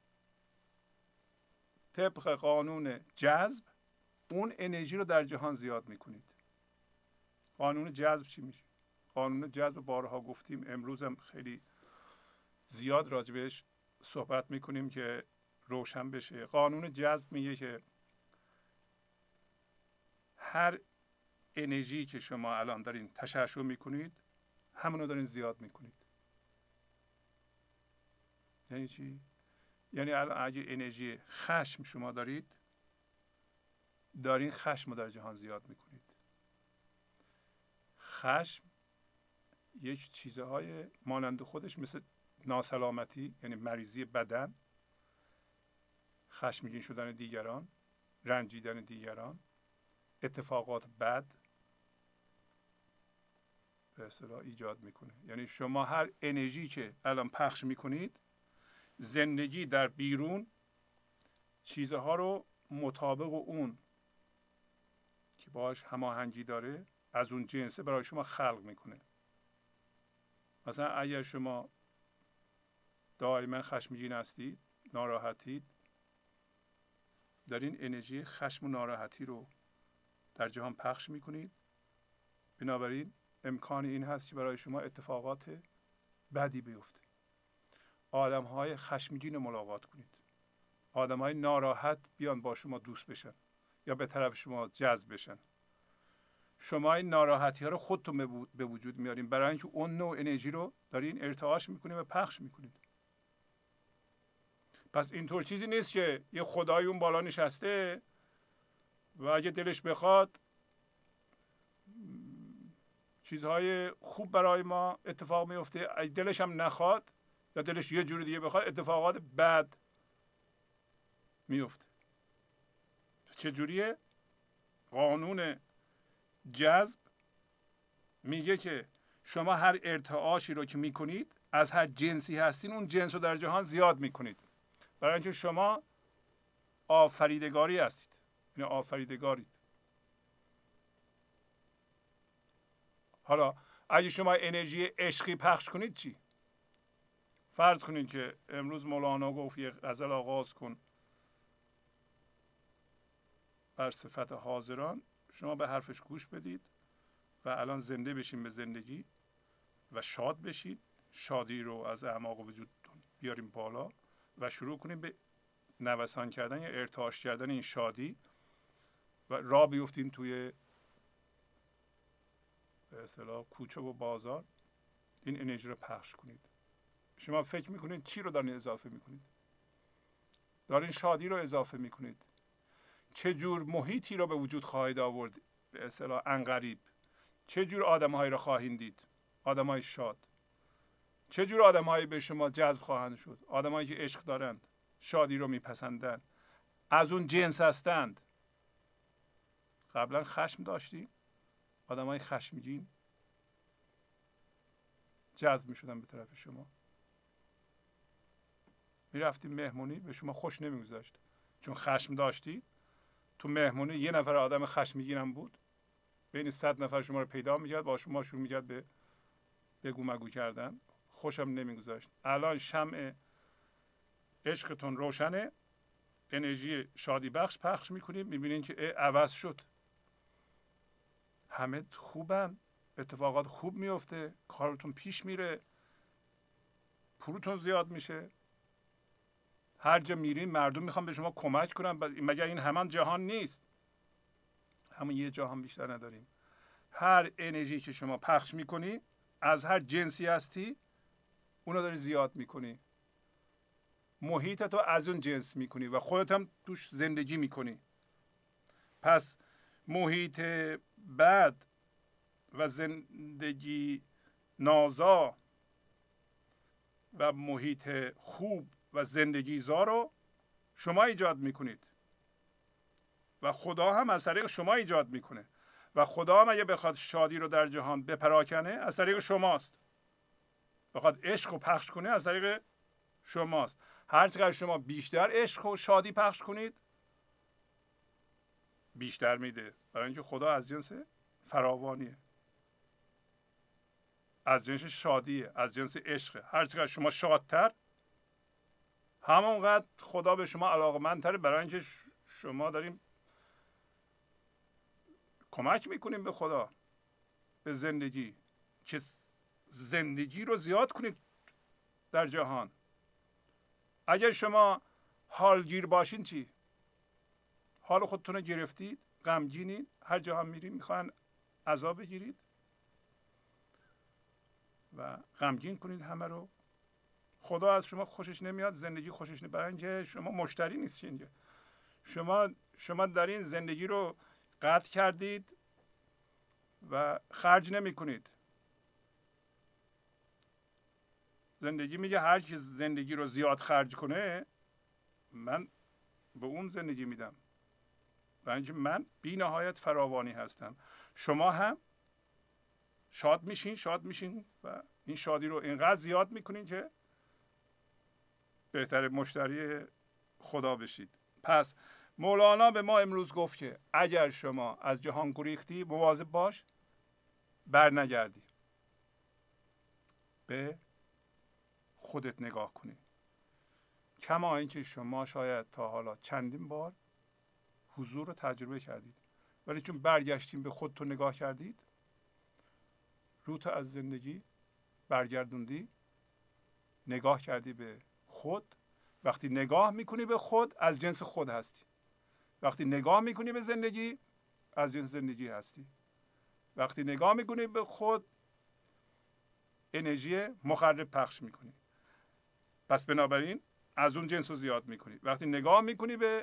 طبق قانون جذب اون انرژی رو در جهان زیاد میکنید. قانون جذب چی میشه؟ قانون جذب بارها گفتیم، امروز هم خیلی زیاد راجبش صحبت میکنیم که روشن بشه. قانون جذب میگه که هر انرژی که شما الان دارین تشعشع میکنید همونو دارین زیاد میکنید. یعنی چی؟ یعنی الان اگه انرژی خشم شما دارید، دارین خشم رو در جهان زیاد میکنید. خشم یک چیزهای مانند خودش مثل ناسلامتی، یعنی مریضی بدن، خشمگین شدن دیگران، رنجیدن دیگران، اتفاقات بد به اصطلاح ایجاد میکنه. یعنی شما هر انرژی که الان پخش میکنید، زندگی در بیرون چیزها رو مطابق اون که باهاش هماهنگی داره از اون جنسه برای شما خلق میکنه. مثلا اگر شما دائما خشمگین هستید، ناراحتید، دارین انرژی خشم و ناراحتی رو در جهان پخش میکنید. بنابراین امکان این هست که برای شما اتفاقات بدی بیفته. آدم‌های خشمگین رو ملاقات کنید، آدم‌های ناراحت بیان با شما دوست بشن یا به طرف شما جذب بشن. شما این ناراحتی ها رو خودتون به وجود میارین برای اینکه اون نوع انرژی رو دارین ارتعاش میکنید و پخش میکنید. پس اینطور چیزی نیست که یه خدای اون بالا نشسته و اگه دلش بخواد چیزهای خوب برای ما اتفاق میفته، اگه دلش هم نخواد یا دلش یه جور دیگه بخواد اتفاقات بد میفته. چه جوریه؟ قانون جذب میگه که شما هر ارتعاشی رو که میکنید، از هر جنسی هستین اون جنس رو در جهان زیاد میکنید. برای اینکه شما آفریدگاری هستید، یعنی آفریدگارید. حالا اگه شما انرژی عشقی پخش کنید چی؟ فرض کنید که امروز مولانا گفت یه غزل آغاز کن بر صفت حاضران، شما به حرفش گوش بدید و الان زنده بشین به زندگی و شاد بشید، شادی رو از اعماق وجودتون بیاریم بالا و شروع کنیم به نوسان کردن یا ارتعاش کردن این شادی و راه بیفتین توی به اصطلاح کوچه و بازار، این انرژی رو پخش کنید. شما فکر میکنید چی رو دارین اضافه میکنید؟ دارین شادی رو اضافه میکنید. چه جور محیطی رو به وجود خواهید آورد به اصطلاح عنقریب؟ چه جور آدم‌هایی رو خواهید دید؟ آدم‌های شاد. چه جور آدم‌هایی به شما جذب خواهند شد؟ آدم‌هایی که عشق دارند، شادی رو میپسندند، از اون جنس هستند. قبلا خشم داشتیم، آدم‌های خشمگین جذب می‌شدن به طرف شما. میرفتیم مهمونی، به شما خوش نمیگذاشت چون خشم داشتی. تو مهمونی یه نفر آدم خشمگین هم بود، بین 100 نفر شما رو پیدا میکرد، با شما شروع میکرد به بگو مگو کردن، خوشم نمیگذاشت. الان شمع عشقتون روشنه، انرژی شادی بخش پخش میکنید، میبینید که عوض شد، همه خوبن، اتفاقات خوب میفته، کارتون پیش میره، پولتون زیاد میشه، هر جا میرین مردم میخوان به شما کمک کنن. مگر این همان جهان نیست؟ همون یه جهان بیشتر نداریم. هر انرژی که شما پخش میکنی، از هر جنسی هستی، اونو داری زیاد میکنی، محیط تو از اون جنس میکنی و خودت هم توش زندگی میکنی. پس محیط بد و زندگی نازا و محیط خوب و زندگی زا رو شما ایجاد میکنید و خدا هم از طریق شما ایجاد میکنه و خدا هم اگه بخواد شادی رو در جهان بپراکنه از طریق شماست، بخواد عشق رو پخش کنه از طریق شماست. هر چقدر شما بیشتر عشق و شادی پخش کنید بیشتر میده، برای اینکه خدا از جنس فراوانیه، از جنس شادیه، از جنس عشقه. هر چقدر شما شادتر همونقدر خدا به شما علاقمندتره، برای اینکه شما داریم کمک میکنیم به خدا، به زندگی، که زندگی رو زیاد کنید در جهان. اگر شما حالگیر باشین چی؟ حال خودتون رو گرفتید، غمگینید، هر جا هم میرید میخواین عذاب بگیرید و غمگین کنید همه رو. خدا از شما خوشش نمیاد، زندگی خوشش نمیاد، برای اینکه شما مشتری نیستین. شما دارین زندگی رو قطع کردید و خرج نمی کنید. زندگی میگه هر کی زندگی رو زیاد خرج کنه من به اون زندگی میدم، برای اینکه من بی نهایت فراوانی هستم. شما هم شاد میشین و این شادی رو اینقدر زیاد میکنین که بهتر مشتری خدا بشید. پس مولانا به ما امروز گفت که اگر شما از جهان گریختی مواظب باش بر نگردی، به خودت نگاه کنی. کما اینکه شما شاید تا حالا چندین بار حضور رو تجربه کردید، ولی چون برگشتین به خودتون نگاه کردید، روت از زندگی برگردوندی، نگاه کردی به خود. وقتی نگاه میکنی به خود از جنس خود هستی، وقتی نگاه میکنی به زندگی از جنس زندگی هستی، وقتی نگاه میکنی به خود انرژی مخرب پخش میکنی، پس بنابراین از اون جنس رو زیاد میکنی. وقتی نگاه میکنی به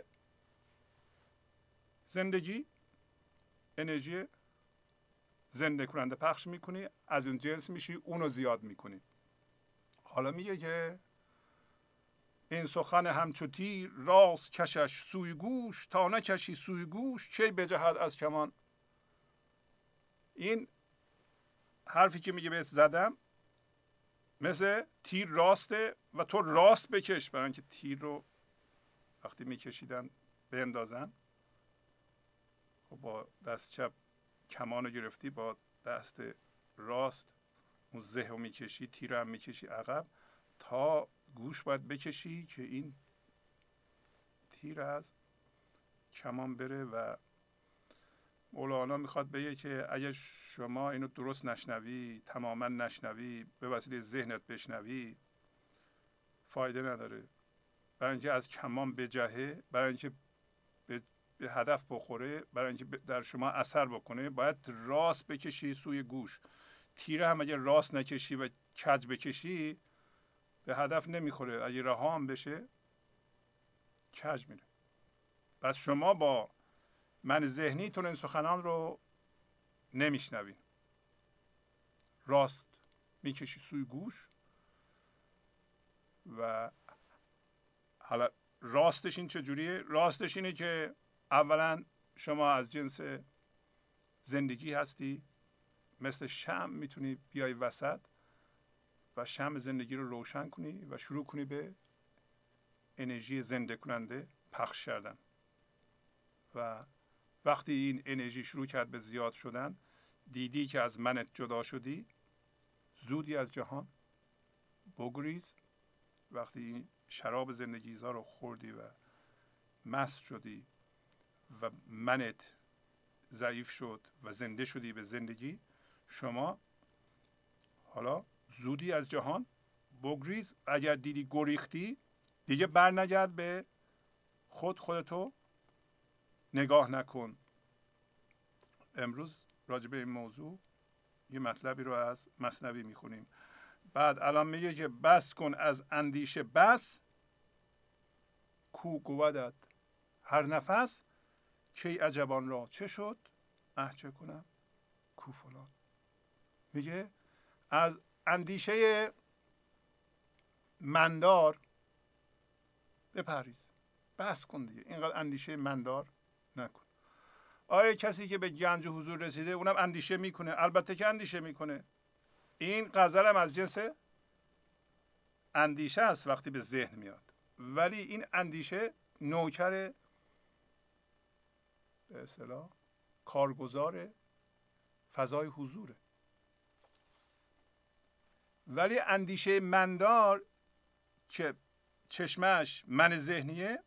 زندگی انرژی زنده کننده پخش میکنی، از اون جنس میشی، اونو زیاد میکنی. حالا میگه که این سخن همچو تیر راست کشش سوی گوش، تا نکشی سوی گوش چه بجهد از کمان. این حرفی که میگه بهت زدم مثل تیر راسته و تو راست بکش، برای اینکه تیر رو وقتی میکشیدن بندازن، خب با دست چپ کمان رو گرفتی، با دست راست اون زه رو میکشی، تیر هم میکشی عقب تا گوش باید بکشی که این تیر از کمان بره. و مولانا میخواد بگه که اگر شما اینو درست نشنوی، تماما نشنوی، به وسیله ذهنت بشنوی، فایده نداره. برای اینکه از کمان بجهه، برای اینکه به هدف بخوره، برای اینکه در شما اثر بکنه، باید راست بکشی سوی گوش. تیر هم اگر راست نکشی و کج بکشی به هدف نمیخوره، اگه رها هم بشه کج میره. پس شما با من ذهنیتون این سخنان رو نمیشنوین، راست میکشی سوی گوش. و حالا راستش این چجوریه؟ راستش اینه که اولا شما از جنس زندگی هستی، مثل شمع میتونی بیای وسط و شمع زندگی رو روشن کنی و شروع کنی به انرژی زنده کننده پخش کردن. و وقتی این انرژی شروع کرد به زیاد شدن، دیدی که از منت جدا شدی، زودی از جهان بگریز. وقتی این شراب زندگی زا رو خوردی و مست شدی و منت ضعیف شد و زنده شدی به زندگی، شما حالا زودی از جهان بگریز. اگر دیدی گریختی دیگه بر نگرد به خودتو نگاه نکن. امروز راجع به این موضوع یه مطلبی رو از مثنوی میخونیم. بعد الان میگه که بس کن از اندیشه بس، کو گودت هر نفس، کی عجبان را چه شد، چه کنم کو فلان. میگه از اندیشه مندار بپریز، بس کن دیگه، اینقدر اندیشه مندار نکن. آیا کسی که به گنج حضور رسیده اونم اندیشه میکنه؟ البته که اندیشه میکنه. این غزل هم از جنس اندیشه است وقتی به ذهن میاد، ولی این اندیشه نوکر به اصطلاح کارگزار فضای حضوره. ولی اندیشه مندار که چشمش من ذهنیه،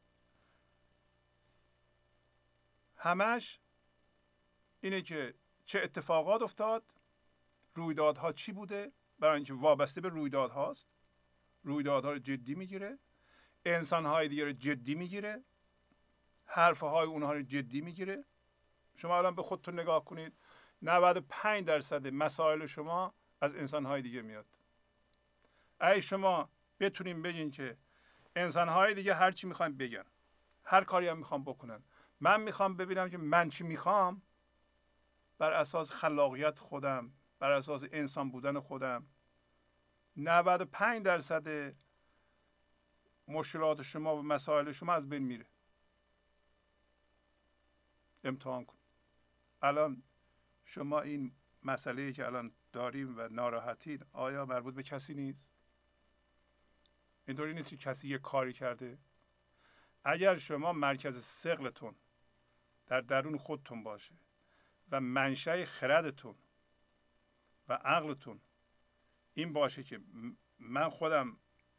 همش اینه که چه اتفاقات افتاد، رویدادها چی بوده، برای اینکه وابسته به رویدادهاست، رویدادها رو جدی میگیره، انسانهای دیگه رو جدی میگیره، حرفهای اونها رو جدی میگیره. شما الان به خودتون نگاه کنید، 95% مسائل شما از انسانهای دیگه میاد. اگه شما بتونیم بگین که انسانهای دیگه هر چی میخوایم بگن، هر کاری هم میخوام بکنن، من میخوام ببینم که من چی میخوام، بر اساس خلاقیت خودم، بر اساس انسان بودن خودم، 95% مشکلات شما و مسائل شما از بین میره. امتحان کن. الان شما این مسئله که الان داریم و ناراحتین، آیا مربوط به کسی نیست؟ اینطوری نیست که کسی یه کاری کرده. اگر شما مرکز ثقلتون در درون خودتون باشه و منشأ خردتون و عقلتون این باشه که من خودم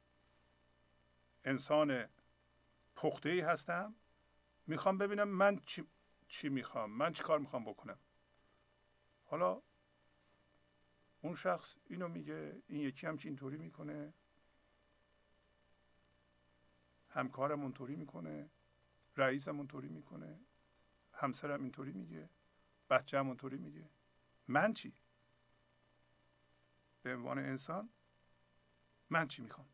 انسان پخته‌ای هستم، میخوام ببینم من چی میخوام، من چی کار میخوام بکنم. حالا اون شخص اینو میگه، این یکی هم اینطوری میکنه، همکارم اونطوری میکنه، رئیسم اونطوری میکنه، همسرم اینطوری میگه، بچه‌م اونطوری میگه. من چی؟ به عنوان انسان من چی میخوام؟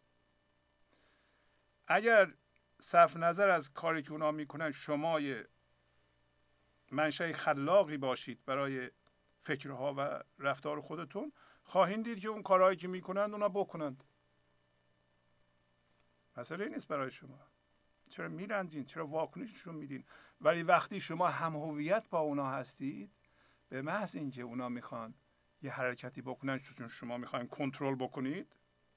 اگر صرف نظر از کاری که اونا میکنن شما یه منشأ خلاقی باشید برای فکرها و رفتار خودتون، خواهید دید که اون کارهایی که میکنند اونا بکنند. مسئله نیست برای شما. چرا میرنجین؟ چرا واکنششون میدین؟ ولی وقتی شما هم هویت با اونا هستید، به محض اینکه اونا میخوان یه حرکتی بکنن چون شما میخواین کنترل بکنید،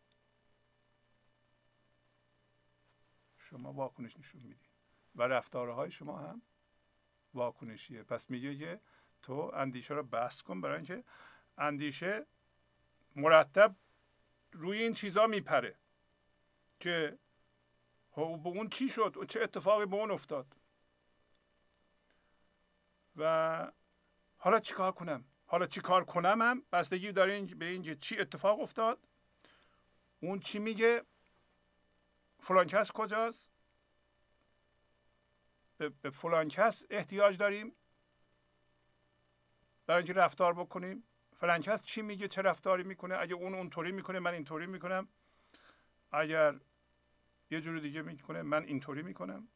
شما واکنش نشون میدین و رفتارهای شما هم واکنشیه. پس میگه که تو اندیشه رو بس کن، برای اینکه اندیشه مرتب روی این چیزا میپره که به اون چی شد و چه اتفاقی به اون افتاد و حالا چیکار کنم، حالا چیکار کنم هم بستگی داره به اینکه چی اتفاق افتاد، اون چی میگه، فلان کس کجاست، به فلان کس احتیاج داریم برای اینکه رفتار بکنیم، فلان کس چی میگه، چه رفتاری میکنه، اگه اون اونطوری میکنه من اینطوری میکنم، اگر یه جور دیگه میکنه من اینطوری میکنم.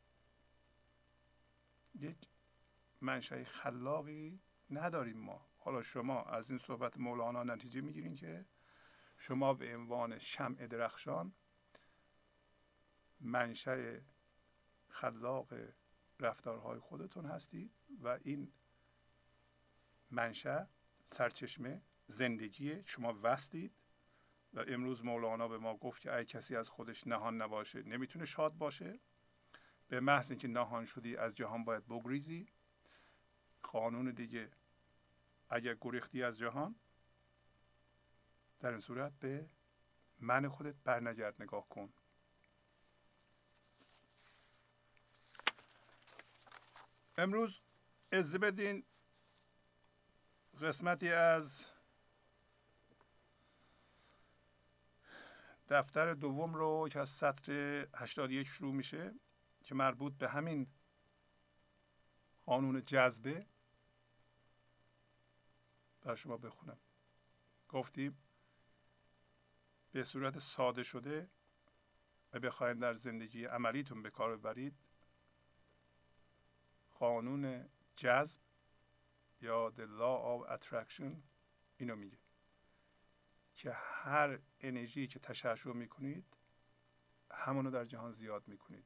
یک منشأ خلاقی نداریم ما. حالا شما از این صحبت مولانا نتیجه میگیرین که شما به عنوان شمع درخشان منشأ خلاق رفتارهای خودتون هستید و این منشأ سرچشمه زندگی شما وستید. و امروز مولانا به ما گفت که ای کسی از خودش نهان نباشه نمیتونه شاد باشه. به محض اینکه نهان شدی از جهان باید بگریزی. قانون دیگه، اگر گریختی از جهان، در این صورت به من خودت برنگرد، نگاه کن. امروز اجازه بدین قسمتی از دفتر دوم رو که از سطر 81 شروع میشه که مربوط به همین قانون جذبه بر شما بخونم. گفتیم به صورت ساده شده و بخواید در زندگی عملیتون به کار ببرید، قانون جذب یا the law of attraction اینو میگه که هر انرژی که تشعشع میکنید همونو در جهان زیاد میکنید.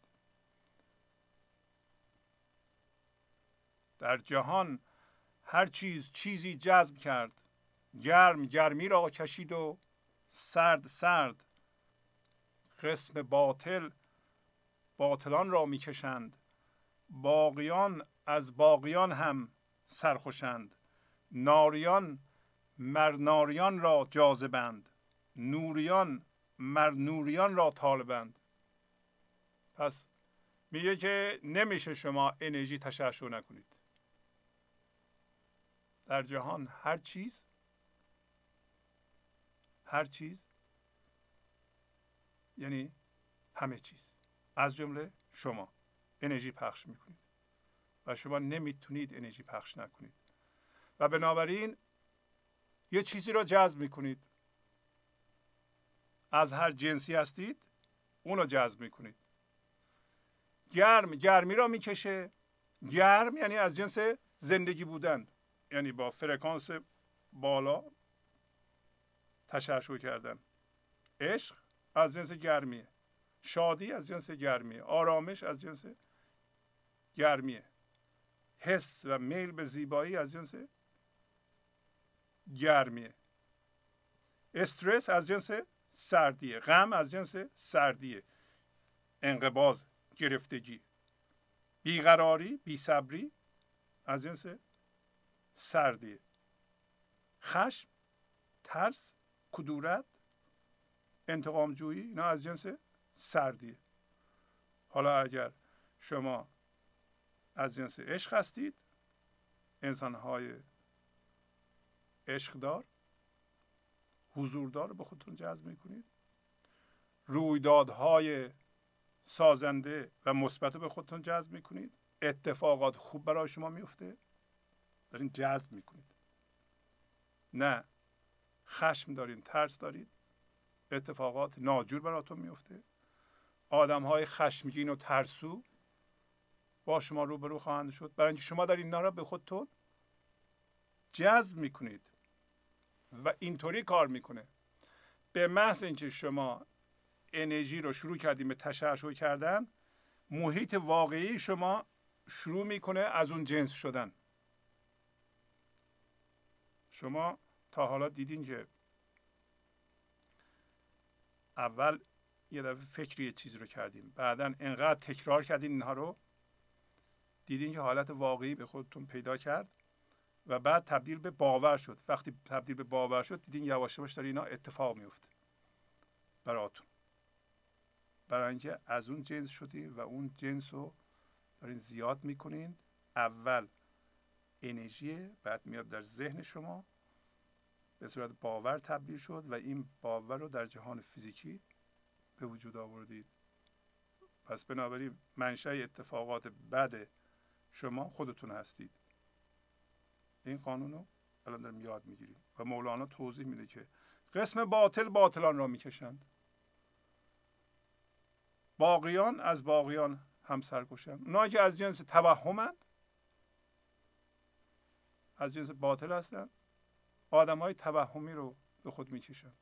در جهان هر چیزی جذب کرد، گرم گرمی را کشید و سرد سرد. قسم باطل باطلان را میکشند، باقیان از باقیان هم سرخوشند. ناریان مر ناریان را جاذبند، نوریان مر نوریان را طالبند. پس میگه که نمیشه شما انرژی تشعشع نکنید. در جهان هر چیز یعنی همه چیز، از جمله شما انرژی پخش میکنید و شما نمیتونید انرژی پخش نکنید و بنابراین یه چیزی رو جذب میکنید. از هر جنسی هستید اونو جذب میکنید. گرمی را میکشه. گرم یعنی از جنس زندگی بودن، یعنی با فرکانس بالا تشعشع کردن. عشق از جنس گرمیه، شادی از جنس گرمیه، آرامش از جنس گرمیه، حس و میل به زیبایی از جنس گرمیه، استرس از جنس سردیه، غم از جنس سردیه، انقباض، گرفتگی، بیقراری، بیصبری از جنس سردیه، خشم، ترس، کدورت، انتقام جویی اینا از جنس سردیه. حالا اگر شما از جنس عشق هستید، انسانهای عشقدار، حضوردار رو به خودتون جذب میکنید، رویدادهای سازنده و مثبت رو به خودتون جذب میکنید، اتفاقات خوب برای شما میفته، دارین جذب میکنید. نه خشم دارین، ترس دارید، اتفاقات ناجور براتون میفته، آدمهای خشمگین و ترسو با شما روبرو خواهند شد، برای اینکه شما دارین اینا را به خودتون جذب میکنید و اینطوری کار میکنه. به محض اینکه شما انرژی رو شروع کردیم به تشعشع کردن، محیط واقعی شما شروع میکنه از اون جنس شدن. شما تا حالا دیدین که اول یه دفعه فکری چیزی رو کردیم، بعدا انقدر تکرار کردین اینها رو، دیدین که حالت واقعی به خودتون پیدا کرد و بعد تبدیل به باور شد. وقتی تبدیل به باور شد دیدین یواش یواش داره اینا اتفاق میفته براتون، برای اینکه از اون جنس شدین و اون جنس رو دارین زیاد میکنین. اول انرژی، بعد میاد در ذهن شما به صورت باور تبدیل شد و این باور رو در جهان فیزیکی به وجود آوردید. پس بنابراین منشأ اتفاقات بد شما خودتون هستید. این قانون رو الان داریم یاد میگیریم و مولانا توضیح میده که قسم باطل باطلان را میکشند، باقیان از باقیان هم سرکشند. اونایی که از جنس توهمند، از جنس باطل هستند، آدم های توهمی رو به خود میکشند.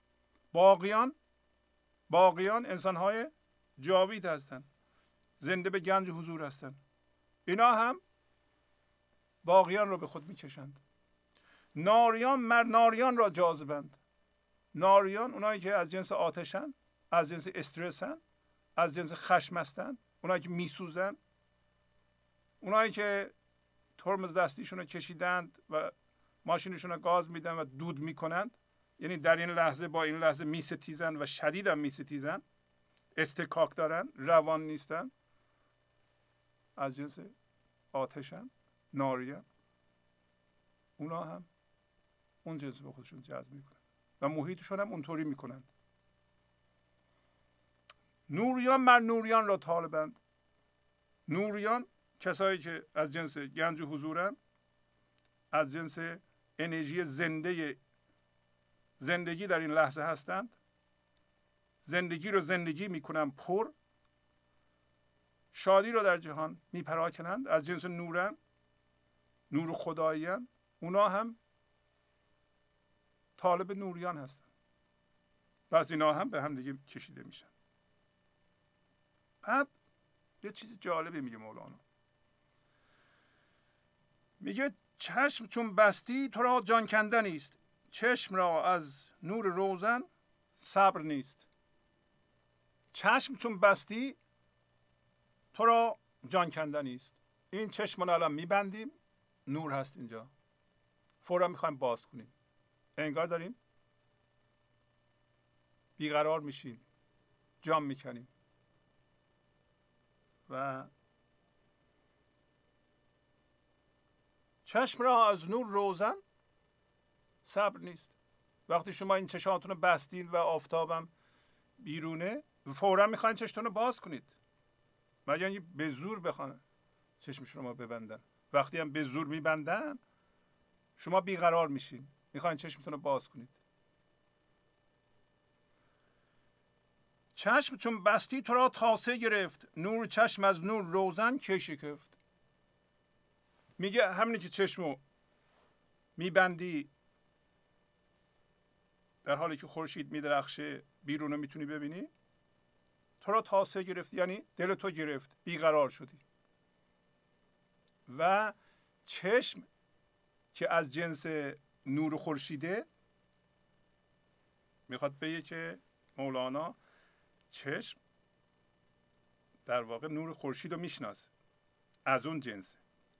باقیان انسان های جاوید هستند، زنده به گنج حضور هستند، اینا هم باقیان رو به خود میکشند. ناریان مر ناریان را جاذبند. ناریان اونایی که از جنس آتشن، از جنس استرسن، از جنس خشم هستن، اونایی که میسوزن، اونایی که ترمز دستیشون رو کشیدند و ماشینشون رو گاز میدن و دود میکنند، یعنی در این لحظه با این لحظه میستیزن و شدید هم میستیزن، استکاک دارن، روان نیستن، از جنس آتشن، ناریان، اونا هم اون جنس به خودشون جذب میکنن و محیطشون هم اونطوری میکنند. نوریان مر نوریان را طالبند. نوریان کسایی که از جنس گنج و حضورن، از جنس انرژی زندگی در این لحظه هستند، زندگی رو زندگی میکنن، پر شادی رو در جهان میپراکنند، از جنس نورن، نور خداییان، اونا هم طالب نوریان هستن. پس اینا هم به هم دیگه کشیده میشن. بعد یه چیز جالبی میگه مولانا، میگه چشم چون بستی تو را جان کندنی است، چشم را از نور روزن صبر نیست. چشم چون بستی تو را جان کندنی است. این چشم رو الان میبندیم، نور هست اینجا، فورا میخوایم باز کنیم، انگار داریم بیقرار میشیم، جان میکنیم و چشم را از نور روزن صبر نیست. وقتی شما این چشاتون رو بستین و آفتابم بیرونه، فورا میخواین چشتون رو باز کنید، مگر اینکه به زور بخوان چشم شما ببندن. وقتی هم به زور میبندن شما بیقرار میشین، میخواین چشمتون رو باز کنید. چشم چون بستی تو را تاسه گرفت، نور چشم از نور روزن کی شکفت. میگه همینی که چشمو میبندی در حالی که خورشید میدرخشه بیرون رو میتونی ببینی، تو را تاسه گرفت یعنی دل تو گرفت، بیقرار شدی. و چشم که از جنس نور خورشیده، میخواد بگه که مولانا چشم در واقع نور خورشید رو میشناسه، از اون جنس.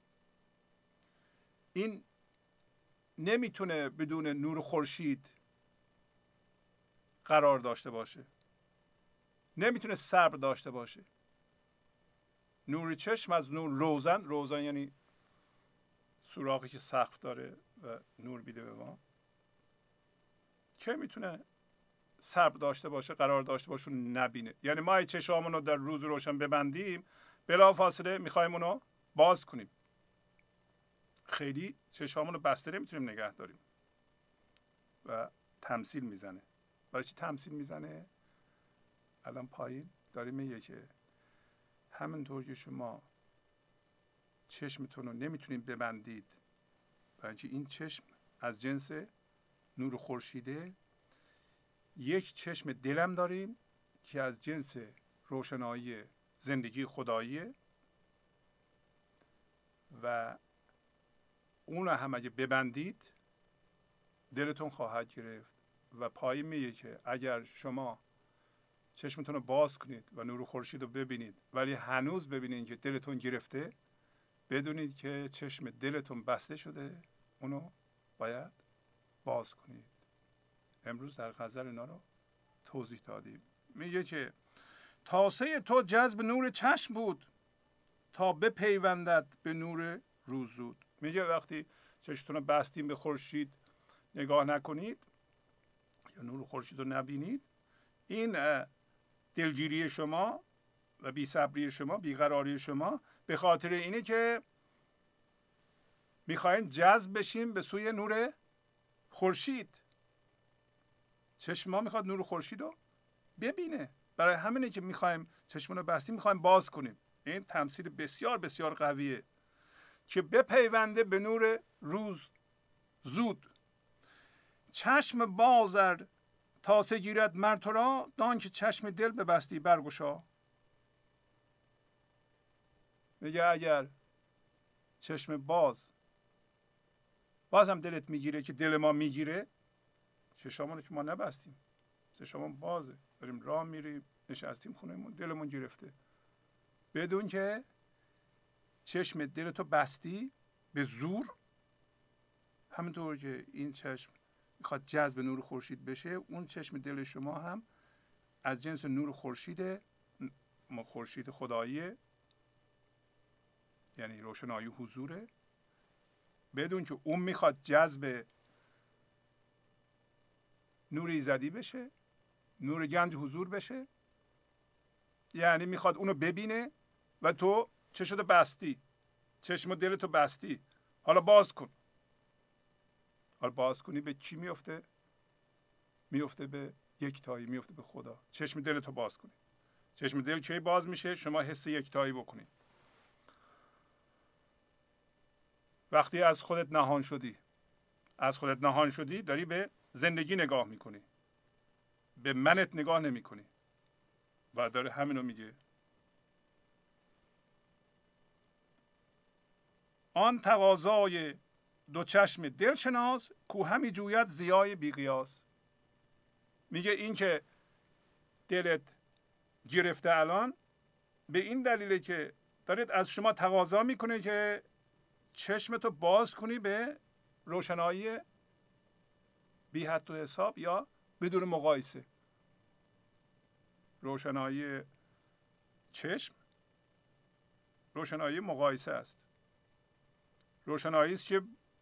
این نمیتونه بدون نور خورشید قرار داشته باشه، نمیتونه صبر داشته باشه. نور چشم از نور روزن، روزن یعنی سوراخی که سقف داره و نور میده به ما، چه میتونه صبر داشته باشه، قرار داشته باشه نبینه. یعنی ما ای چشامون رو در روز روشن ببندیم، بلافاصله میخوایم اونو باز کنیم. خیلی چشامون رو بسته نمیتونیم نگه داریم. و تمثیل میزنه. برای چی تمثیل میزنه؟ الان پایین داره میگه که همینطور که شما چشمتون رو نمیتونید ببندید، برای اینکه این چشم از جنس نور خورشیده، یک چشم دلم داریم که از جنس روشنایی زندگی خداییه و اون هم اگه ببندید دلتون خواهد گرفت. و پایین میگه که اگر شما چشمتون رو باز کنید و نور خورشید رو ببینید ولی هنوز ببینید که دلتون گرفته، بدونید که چشم دلتون بسته شده، اونو باید باز کنید. امروز در غزل اینا رو توضیح دادیم. میگه که تاسه تو جذب نور چشم بود تا بپیوندد به نور روز زود. میگه وقتی چشمتون رو بستیم به خورشید نگاه نکنید یا نور خورشید رو نبینید، این دلگیری شما و بی‌صبری شما، بیقراری شما به خاطر اینه که میخواین جذب بشیم به سوی نور خورشید. چشم ما میخواد نور خورشید رو ببینه، برای همینه که میخوایم چشمون رو بستیم میخوایم باز کنیم. این تمثیل بسیار بسیار قویه که بپیونده به نور روز زود. چشم بازر تاسه گیرد مر تو را، دان که چشم دل ببستی برگشا. میگه اگر چشم بازم دلت میگیره که دل ما میگیره، چشمانو که ما نبستیم، چشمون بازه، داریم راه میریم، نشستیم خونهمون، دلمون گرفته، بدون که چشم دلتو بستی به زور. همینطور که این چشم میخواد جذب نور خورشید بشه، اون چشم دل شما هم از جنس نور خورشید خورشید خداییه یعنی روشنایی حضوره، بدون که اون میخواد جذب نور ایزدی بشه، نور گنج حضور بشه، یعنی میخواد اونو ببینه و تو چه شده بستی، چشم و دلتو بستی، حالا باز کن. حالا باز کنی به چی میفته؟ میفته به یکتایی، میفته به خدا. چشم دلتو باز کنی. چشم دل چه باز میشه؟ شما حس یکتایی بکنی. وقتی از خودت نهان شدی، از خودت نهان شدی، داری به زندگی نگاه میکنی، به منت نگاه نمیکنی. و داره همینو میگه. آن تقاضای دو چشم دلشناس کو همی جوید ضیای بی قیاس. میگه این که دلت گرفته الان به این دلیله که دارید از شما تقاضا میکنه که چشمتو باز کنی به روشنایی بی حد و حساب یا بدون مقایسه. روشنایی چشم روشنایی مقایسه است. روشنایی است که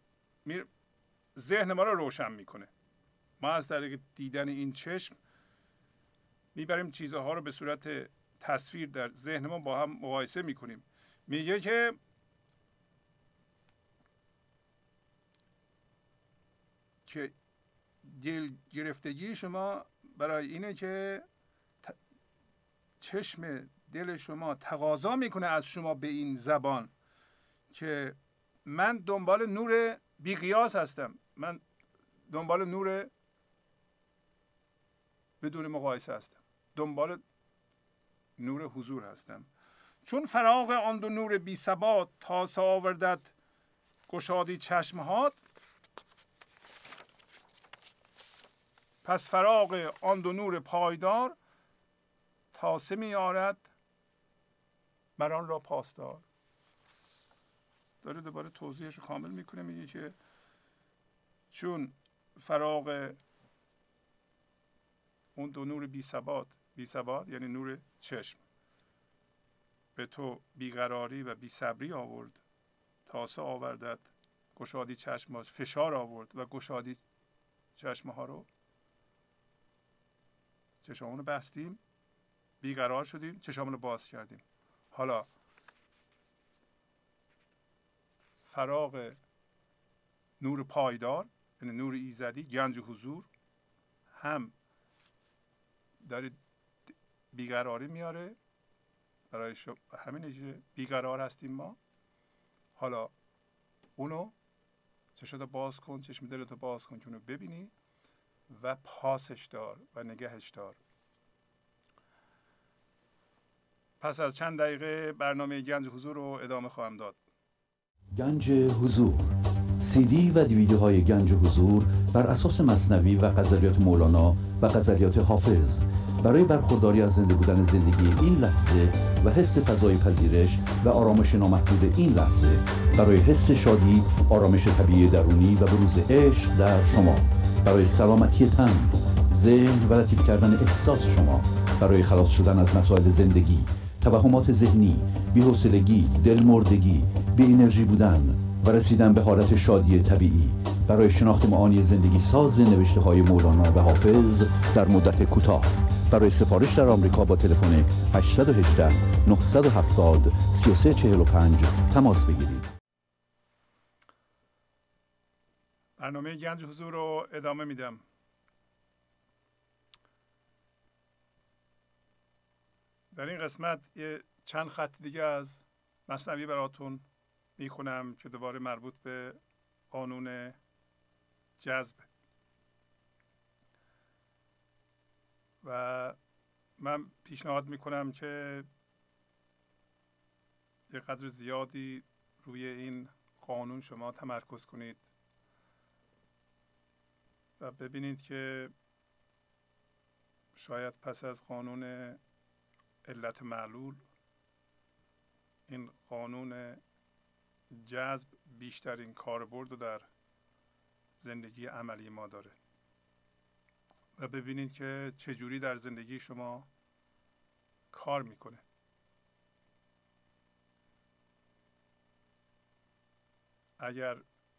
ذهن ما رو روشن میکنه. ما از طریق دیدن این چشم میبریم چیزها رو به صورت تصویر در ذهن ما با هم مقایسه میکنیم. میگه که دل گرفتگی شما برای اینه که چشم دل شما تقاضا میکنه از شما به این زبان که من دنبال نور بی قیاس هستم، من دنبال نور بدون مقایسه هستم، دنبال نور حضور هستم. چون فراغ آن دو نور بی ثبات تا آوردت گشادی چشمهات، پس فراغ آن دو نور پایدار تاسه میارد مران را پاسدار. داره دوباره توضیحش رو کامل میکنه. میگه که چون فراغ اون دو نور بی ثبات یعنی نور چشم به تو بیقراری و بی صبری آورد، تاسه آوردت گشادی چشم ها، فشار آورد و گشادی چشم ها رو، چشمامون رو بستیم، بیقرار شدیم، چشمامون رو باز کردیم. حالا فراغ نور پایدار یعنی نور ایزدی گنج حضور هم داره بیقراری میاره برای همین بیقرار هستیم ما. حالا اونو چشمتو باز کن، چشم دلتو باز کن که اونو ببینی و پاسش دار و نگهش دار. پس از چند دقیقه برنامه گنج حضور رو ادامه خواهم داد. گنج حضور، سی دی و دیویدیوهای گنج حضور بر اساس مثنوی و غزلیات مولانا و غزلیات حافظ برای برخورداری از زنده بودن زندگی این لحظه و حس فضای پذیرش و آرامش نامحدود این لحظه، برای حس شادی، آرامش طبیعی درونی و بروز عشق در شما، برای سلامتی تن، ذهن و لطیف کردن احساس شما، برای خلاص شدن از مسائل زندگی، توهمات ذهنی، بی‌حوصلگی، دلمردگی، بی انرژی بودن و رسیدن به حالت شادی طبیعی، برای شناخت معانی زندگی ساز نوشته های مولانا و حافظ در مدت کوتاه. برای سفارش در آمریکا با تلفن 818 970 3345 تماس بگیرید. برنامه گنج حضور رو ادامه میدم. در این قسمت یه چند خط دیگه از مثنوی براتون میخونم که دوباره مربوط به قانون جذب و من پیشنهاد میکنم که یه قدر زیادی روی این قانون شما تمرکز کنید و ببینید که شاید پس از قانون علت معلول این قانون جذب بیشترین کاربرد رو در زندگی عملی ما داره و ببینید که چجوری در زندگی شما کار میکنه. اگر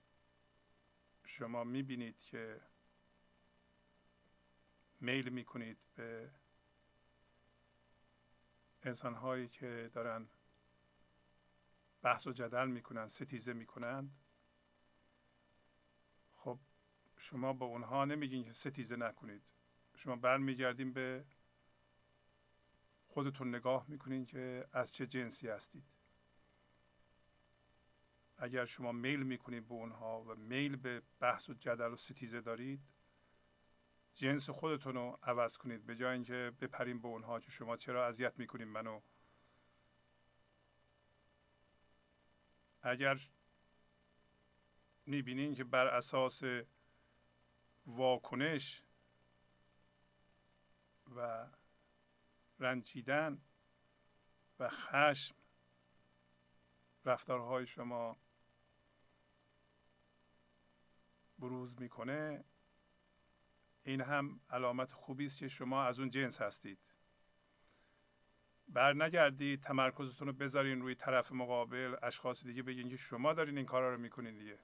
شما میبینید که میل میکنید به انسانهایی که دارن بحث و جدل میکنن، ستیزه میکنند، خب شما با اونها نمیگین که ستیزه نکنید. شما برمیگردین به خودتون نگاه میکنین که از چه جنسی هستید. اگر شما میل میکنید به اونها و میل به بحث و جدل و ستیزه دارید، جنس خودتون رو عوض کنید به جای اینکه بپرین به اونها که شما چرا اذیت میکنید منو. اگر میبینین که بر اساس واکنش و رنجیدن و خشم رفتارهای شما بروز میکنه، این هم علامت خوبی است که شما از اون جنس هستید. بر نگردید تمرکزتون رو بذارین روی طرف مقابل، اشخاص دیگه، بگین که شما دارین این کارا رو میکنین دیگه.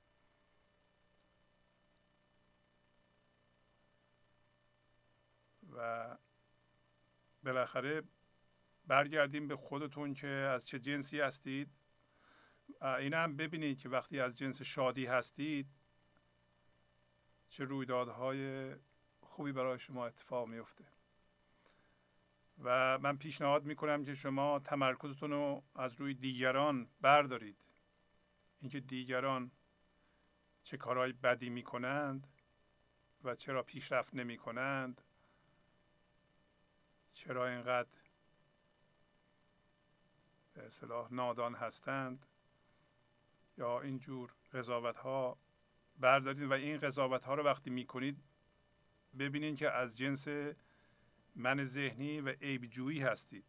و بالاخره برگردیم به خودتون که از چه جنسی هستید. این هم ببینید که وقتی از جنس شادی هستید چه رویدادهای خوبی برای شما اتفاق میفته. و من پیشنهاد میکنم که شما تمرکزتون رو از روی دیگران بردارید. اینکه دیگران چه کارهای بدی میکنند و چرا پیشرفت نمیکنند، چرا اینقدر به اصطلاح نادان هستند، یا اینجور قضاوت ها بردارید و این قضاوت ها رو وقتی میکنید ببینید که از جنس من ذهنی و عیب جویی هستید.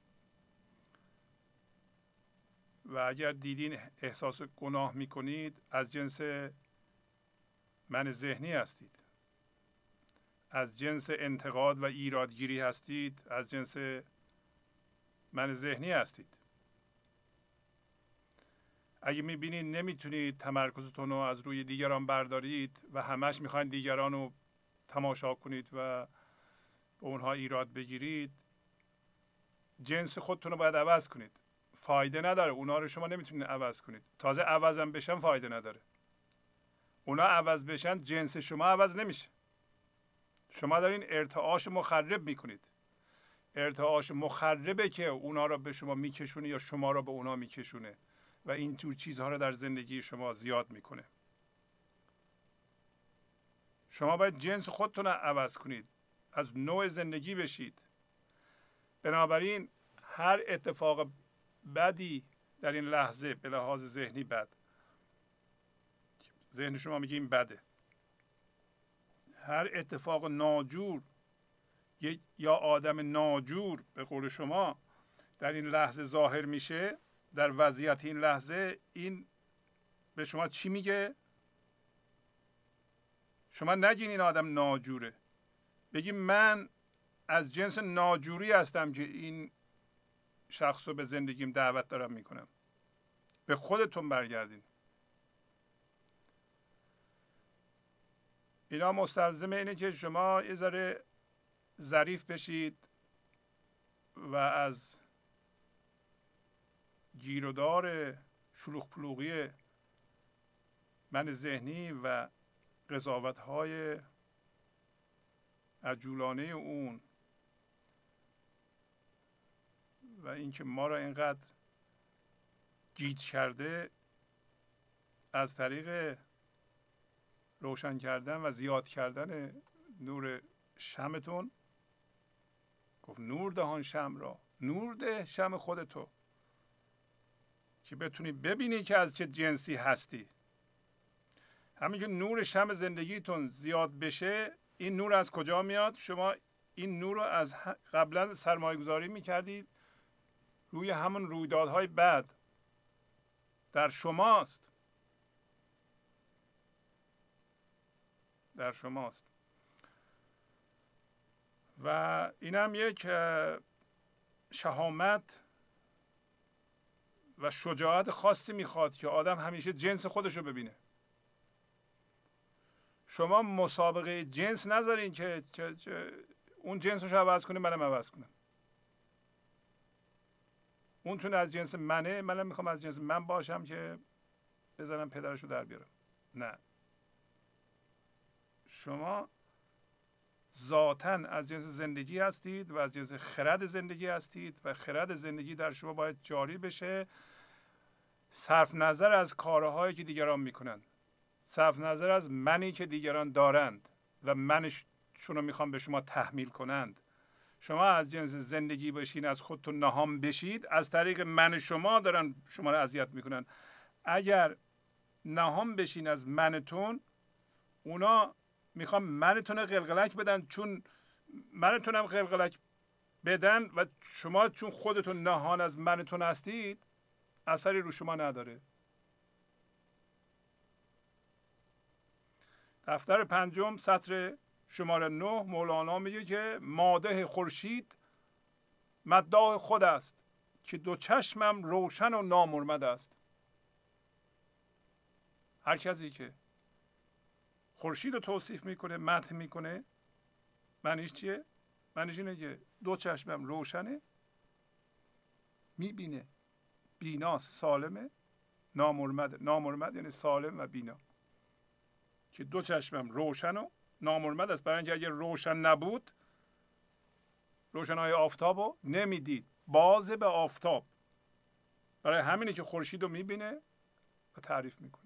و اگر دیدین احساس گناه میکنید، از جنس من ذهنی هستید. از جنس انتقاد و ایرادگیری هستید، از جنس من ذهنی هستید. اگه میبینید نمیتونید تمرکزتون رو از روی دیگران بردارید و همش میخواین دیگران رو تماشا کنید و به اونها ایراد بگیرید، جنس خودتون رو باید عوض کنید. فایده نداره، اونها رو شما نمیتونید عوض کنید. تازه عوضم بشن فایده نداره. اونا عوض بشن جنس شما عوض نمیشه. شما دارین ارتعاش مخرب میکنید. ارتعاش مخربه که اونا رو به شما میکشونه یا شما رو به اونا میکشونه و این جور چیزها رو در زندگی شما زیاد میکنه. شما باید جنس خودتون رو عوض کنید، از نوع زندگی بشید. بنابراین هر اتفاق بدی در این لحظه به لحاظ ذهنی بد، ذهن شما میگه این بده، هر اتفاق ناجور یا آدم ناجور به قول شما در این لحظه ظاهر میشه، در وضعیت این لحظه، این به شما چی میگه؟ شما نگین این آدم ناجوره، بگیم من از جنس ناجوری هستم که این شخص رو به زندگیم دعوت دارم میکنم. به خودتون برگردین. اینا مستلزم اینه که شما یه ذره ظریف بشید و از گیرودار شلوغ پلوغی من ذهنی و قضاوت‌های عجولانه اون و اینکه ما را اینقدر گیج کرده، از طریق روشن کردن و زیاد کردن نور شمعتون، گفت نور دهان شمع را، نور ده شمع خودتو که بتونی ببینی که از چه جنسی هستی. همین که نور شمع زندگیتون زیاد بشه، این نور از کجا میاد؟ شما این نور رو از قبلا سرمایه گذاری میکردید روی همون رویدادهای بد. در شماست، در شماست. و اینم یک شهامت و شجاعت خاصی میخواد که آدم همیشه جنس خودش رو ببینه. شما مسابقه جنس نذارین که اون جنسش رو عوض کنه منم عوض کنم. اون چون از جنس منه، منم میخوام از جنس من باشم که بزنم پدرش رو در بیارم. نه، شما ذاتاً از جنس زندگی هستید و از جنس خرد زندگی هستید و خرد زندگی در شما باید جاری بشه، صرف نظر از کارهایی که دیگران میکنند، صرف نظر از منی که دیگران دارند و منشون رو میخوام به شما تحمیل کنند. شما از جنس زندگی باشین، از خودتون نهان بشید، از طریق من شما دارن شما رو اذیت میکنن. اگر نهان بشین از منتون، اونا میخوام منتون رو قلقلک بدن، چون منتون هم قلقلک بدن و شما چون خودتون نهان از منتون هستید اثری رو شما نداره. دفتر 5 سطر شماره 9 مولانا میگه که ماده خورشید مداح خود است، که دو چشمم روشن و نامرمد است. هر کسی که خورشید رو توصیف میکنه، مدح میکنه، معنیش چیه؟ معنیش اینه که دو چشمم روشنه، میبینه، بیناست، سالمه، نامرمده. نامرمد یعنی سالم و بینا. که دو چشمم روشن و نامرمد است. برای اینکه اگر روشن نبود روشنای آفتاب رو نمیدید، بازه به آفتاب. برای همینه که خورشید رو میبینه و تعریف میکنه.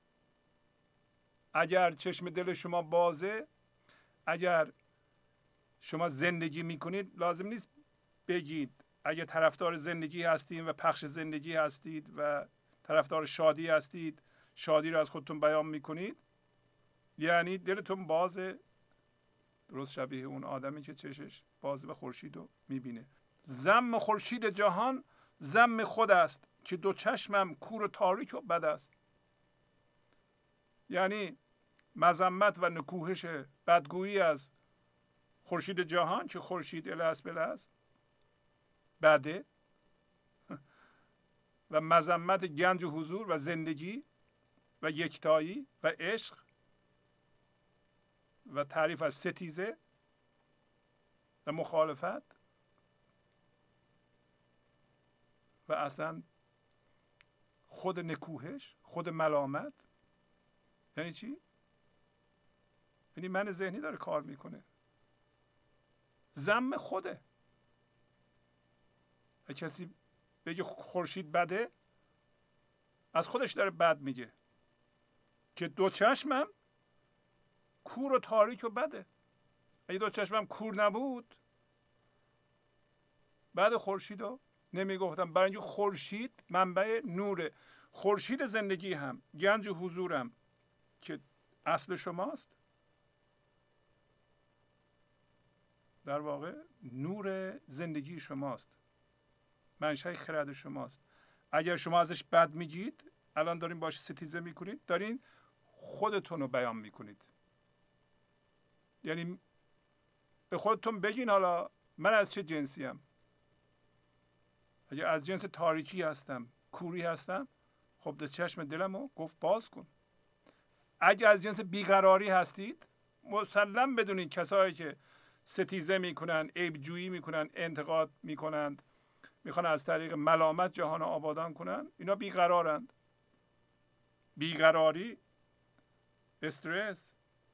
اگر چشم دل شما بازه، اگر شما زندگی میکنید، لازم نیست بگید. اگر طرفدار زندگی هستید و پخش زندگی هستید و طرفدار شادی هستید، شادی رو از خودتون بیان میکنید، یعنی دلتون بازه، درست شبیه اون آدمی که چشش بازه به خورشید رو میبینه. ذم خورشید جهان ذم خود است، که دو چشمم کور و تاریک و بد است. یعنی مذمت و نکوهش بدگویی از خورشید جهان، که خورشید الهست بلهست بده، و مذمت گنج و حضور و زندگی و یکتایی و عشق و تعریف از ستیزه و مخالفت و اصلا خود نکوهش، خود ملامت. یعنی چی؟ یعنی من ذهنی داره کار میکنه، ذم خوده. اگه کسی بگه خورشید بده، از خودش داره بد میگه، که دو چشمم کور و تاریک و بده. اگه دو چشمم کور نبود، بعد خورشید رو نمیگفتم. برای اینکه خورشید منبع نوره، خورشید زندگی هم، گنج و حضورم که اصل شماست، در واقع نور زندگی شماست، منشأ خرد شماست. اگر شما ازش بد میگید، الان دارین باش ستیزه میکنید، دارین خودتون رو بیان میکنید. یعنی به خودتون بگین حالا من از چه جنسی ام. اگر از جنس تاریکی هستم، کوری هستم، خب ده چشم دلمو گفت باز کن. اگر از جنس بیقراری هستید، مسلم بدونید کسایی که ستیزه میکنن، عیب جویی میکنن، انتقاد میکنند، میخوان از طریق ملامت جهان رو آبادان کنن، اینا بیقرارند. بیقراری، استرس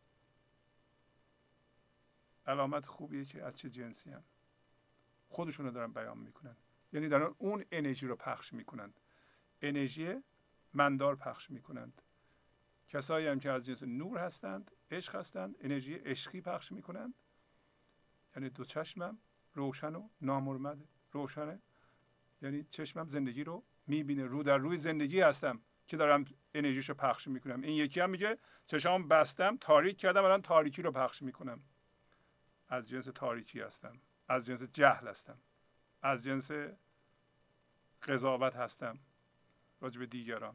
علامت خوبیه که از چه جنسی هم. خودشون رو دارن بیان میکنن، یعنی دارن اون انرژی رو پخش میکنند، انرژی مندار پخش میکنند. کسایی هم که از جنس نور هستند، عشق هستند، انرژی عشقی پخش میکنند. یعنی دو چشمم روشن و نامرمده. روشنه یعنی چشمم زندگی رو میبینه، رو در روی زندگی هستم که دارم انرژیشو پخش میکنم. این یکی هم میگه چشمم بستم، تاریک کردم، الان تاریکی رو پخش میکنم. از جنس تاریکی هستم، از جنس جهل هستم، از جنس قضاوت هستم راجع به دیگران.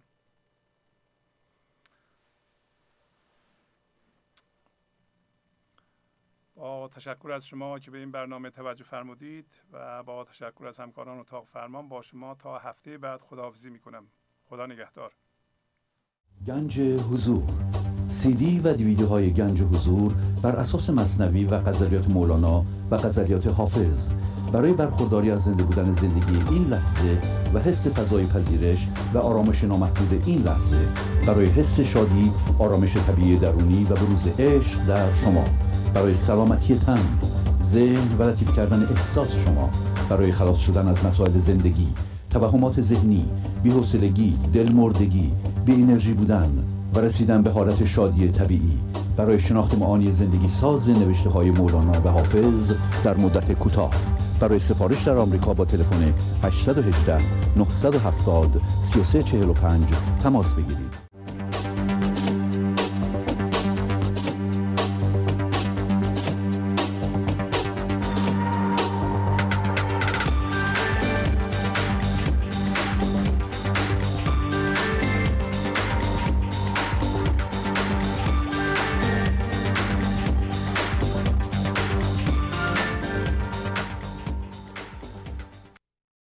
با تشکر از شما که به این برنامه توجه فرمودید و با تشکر از همکاران اتاق فرمان با شما تا هفته بعد خداحافظی میکنم. خدا نگهدار. گنج حضور، سی دی و دیویدیوهای گنج حضور بر اساس مثنوی و غزلیات مولانا و غزلیات حافظ برای برخورداری از زنده بودن زندگی این لحظه و حس فضای پذیرش و آرامش نامحدود این لحظه، برای حس شادی، آرامش طبیعی درونی و بروز عشق در شما، برای سلامتی تن، ذهن و لطیف کردن احساس شما، برای خلاص شدن از مسائل زندگی، توهمات ذهنی، بی‌حوصلگی، دلمردگی، بی انرژی بودن و رسیدن به حالت شادی طبیعی، برای شناخت معانی زندگی ساز نوشته‌های مولانا و حافظ در مدت کوتاه. برای سفارش در آمریکا با تلفن 818 970 3345 تماس بگیرید.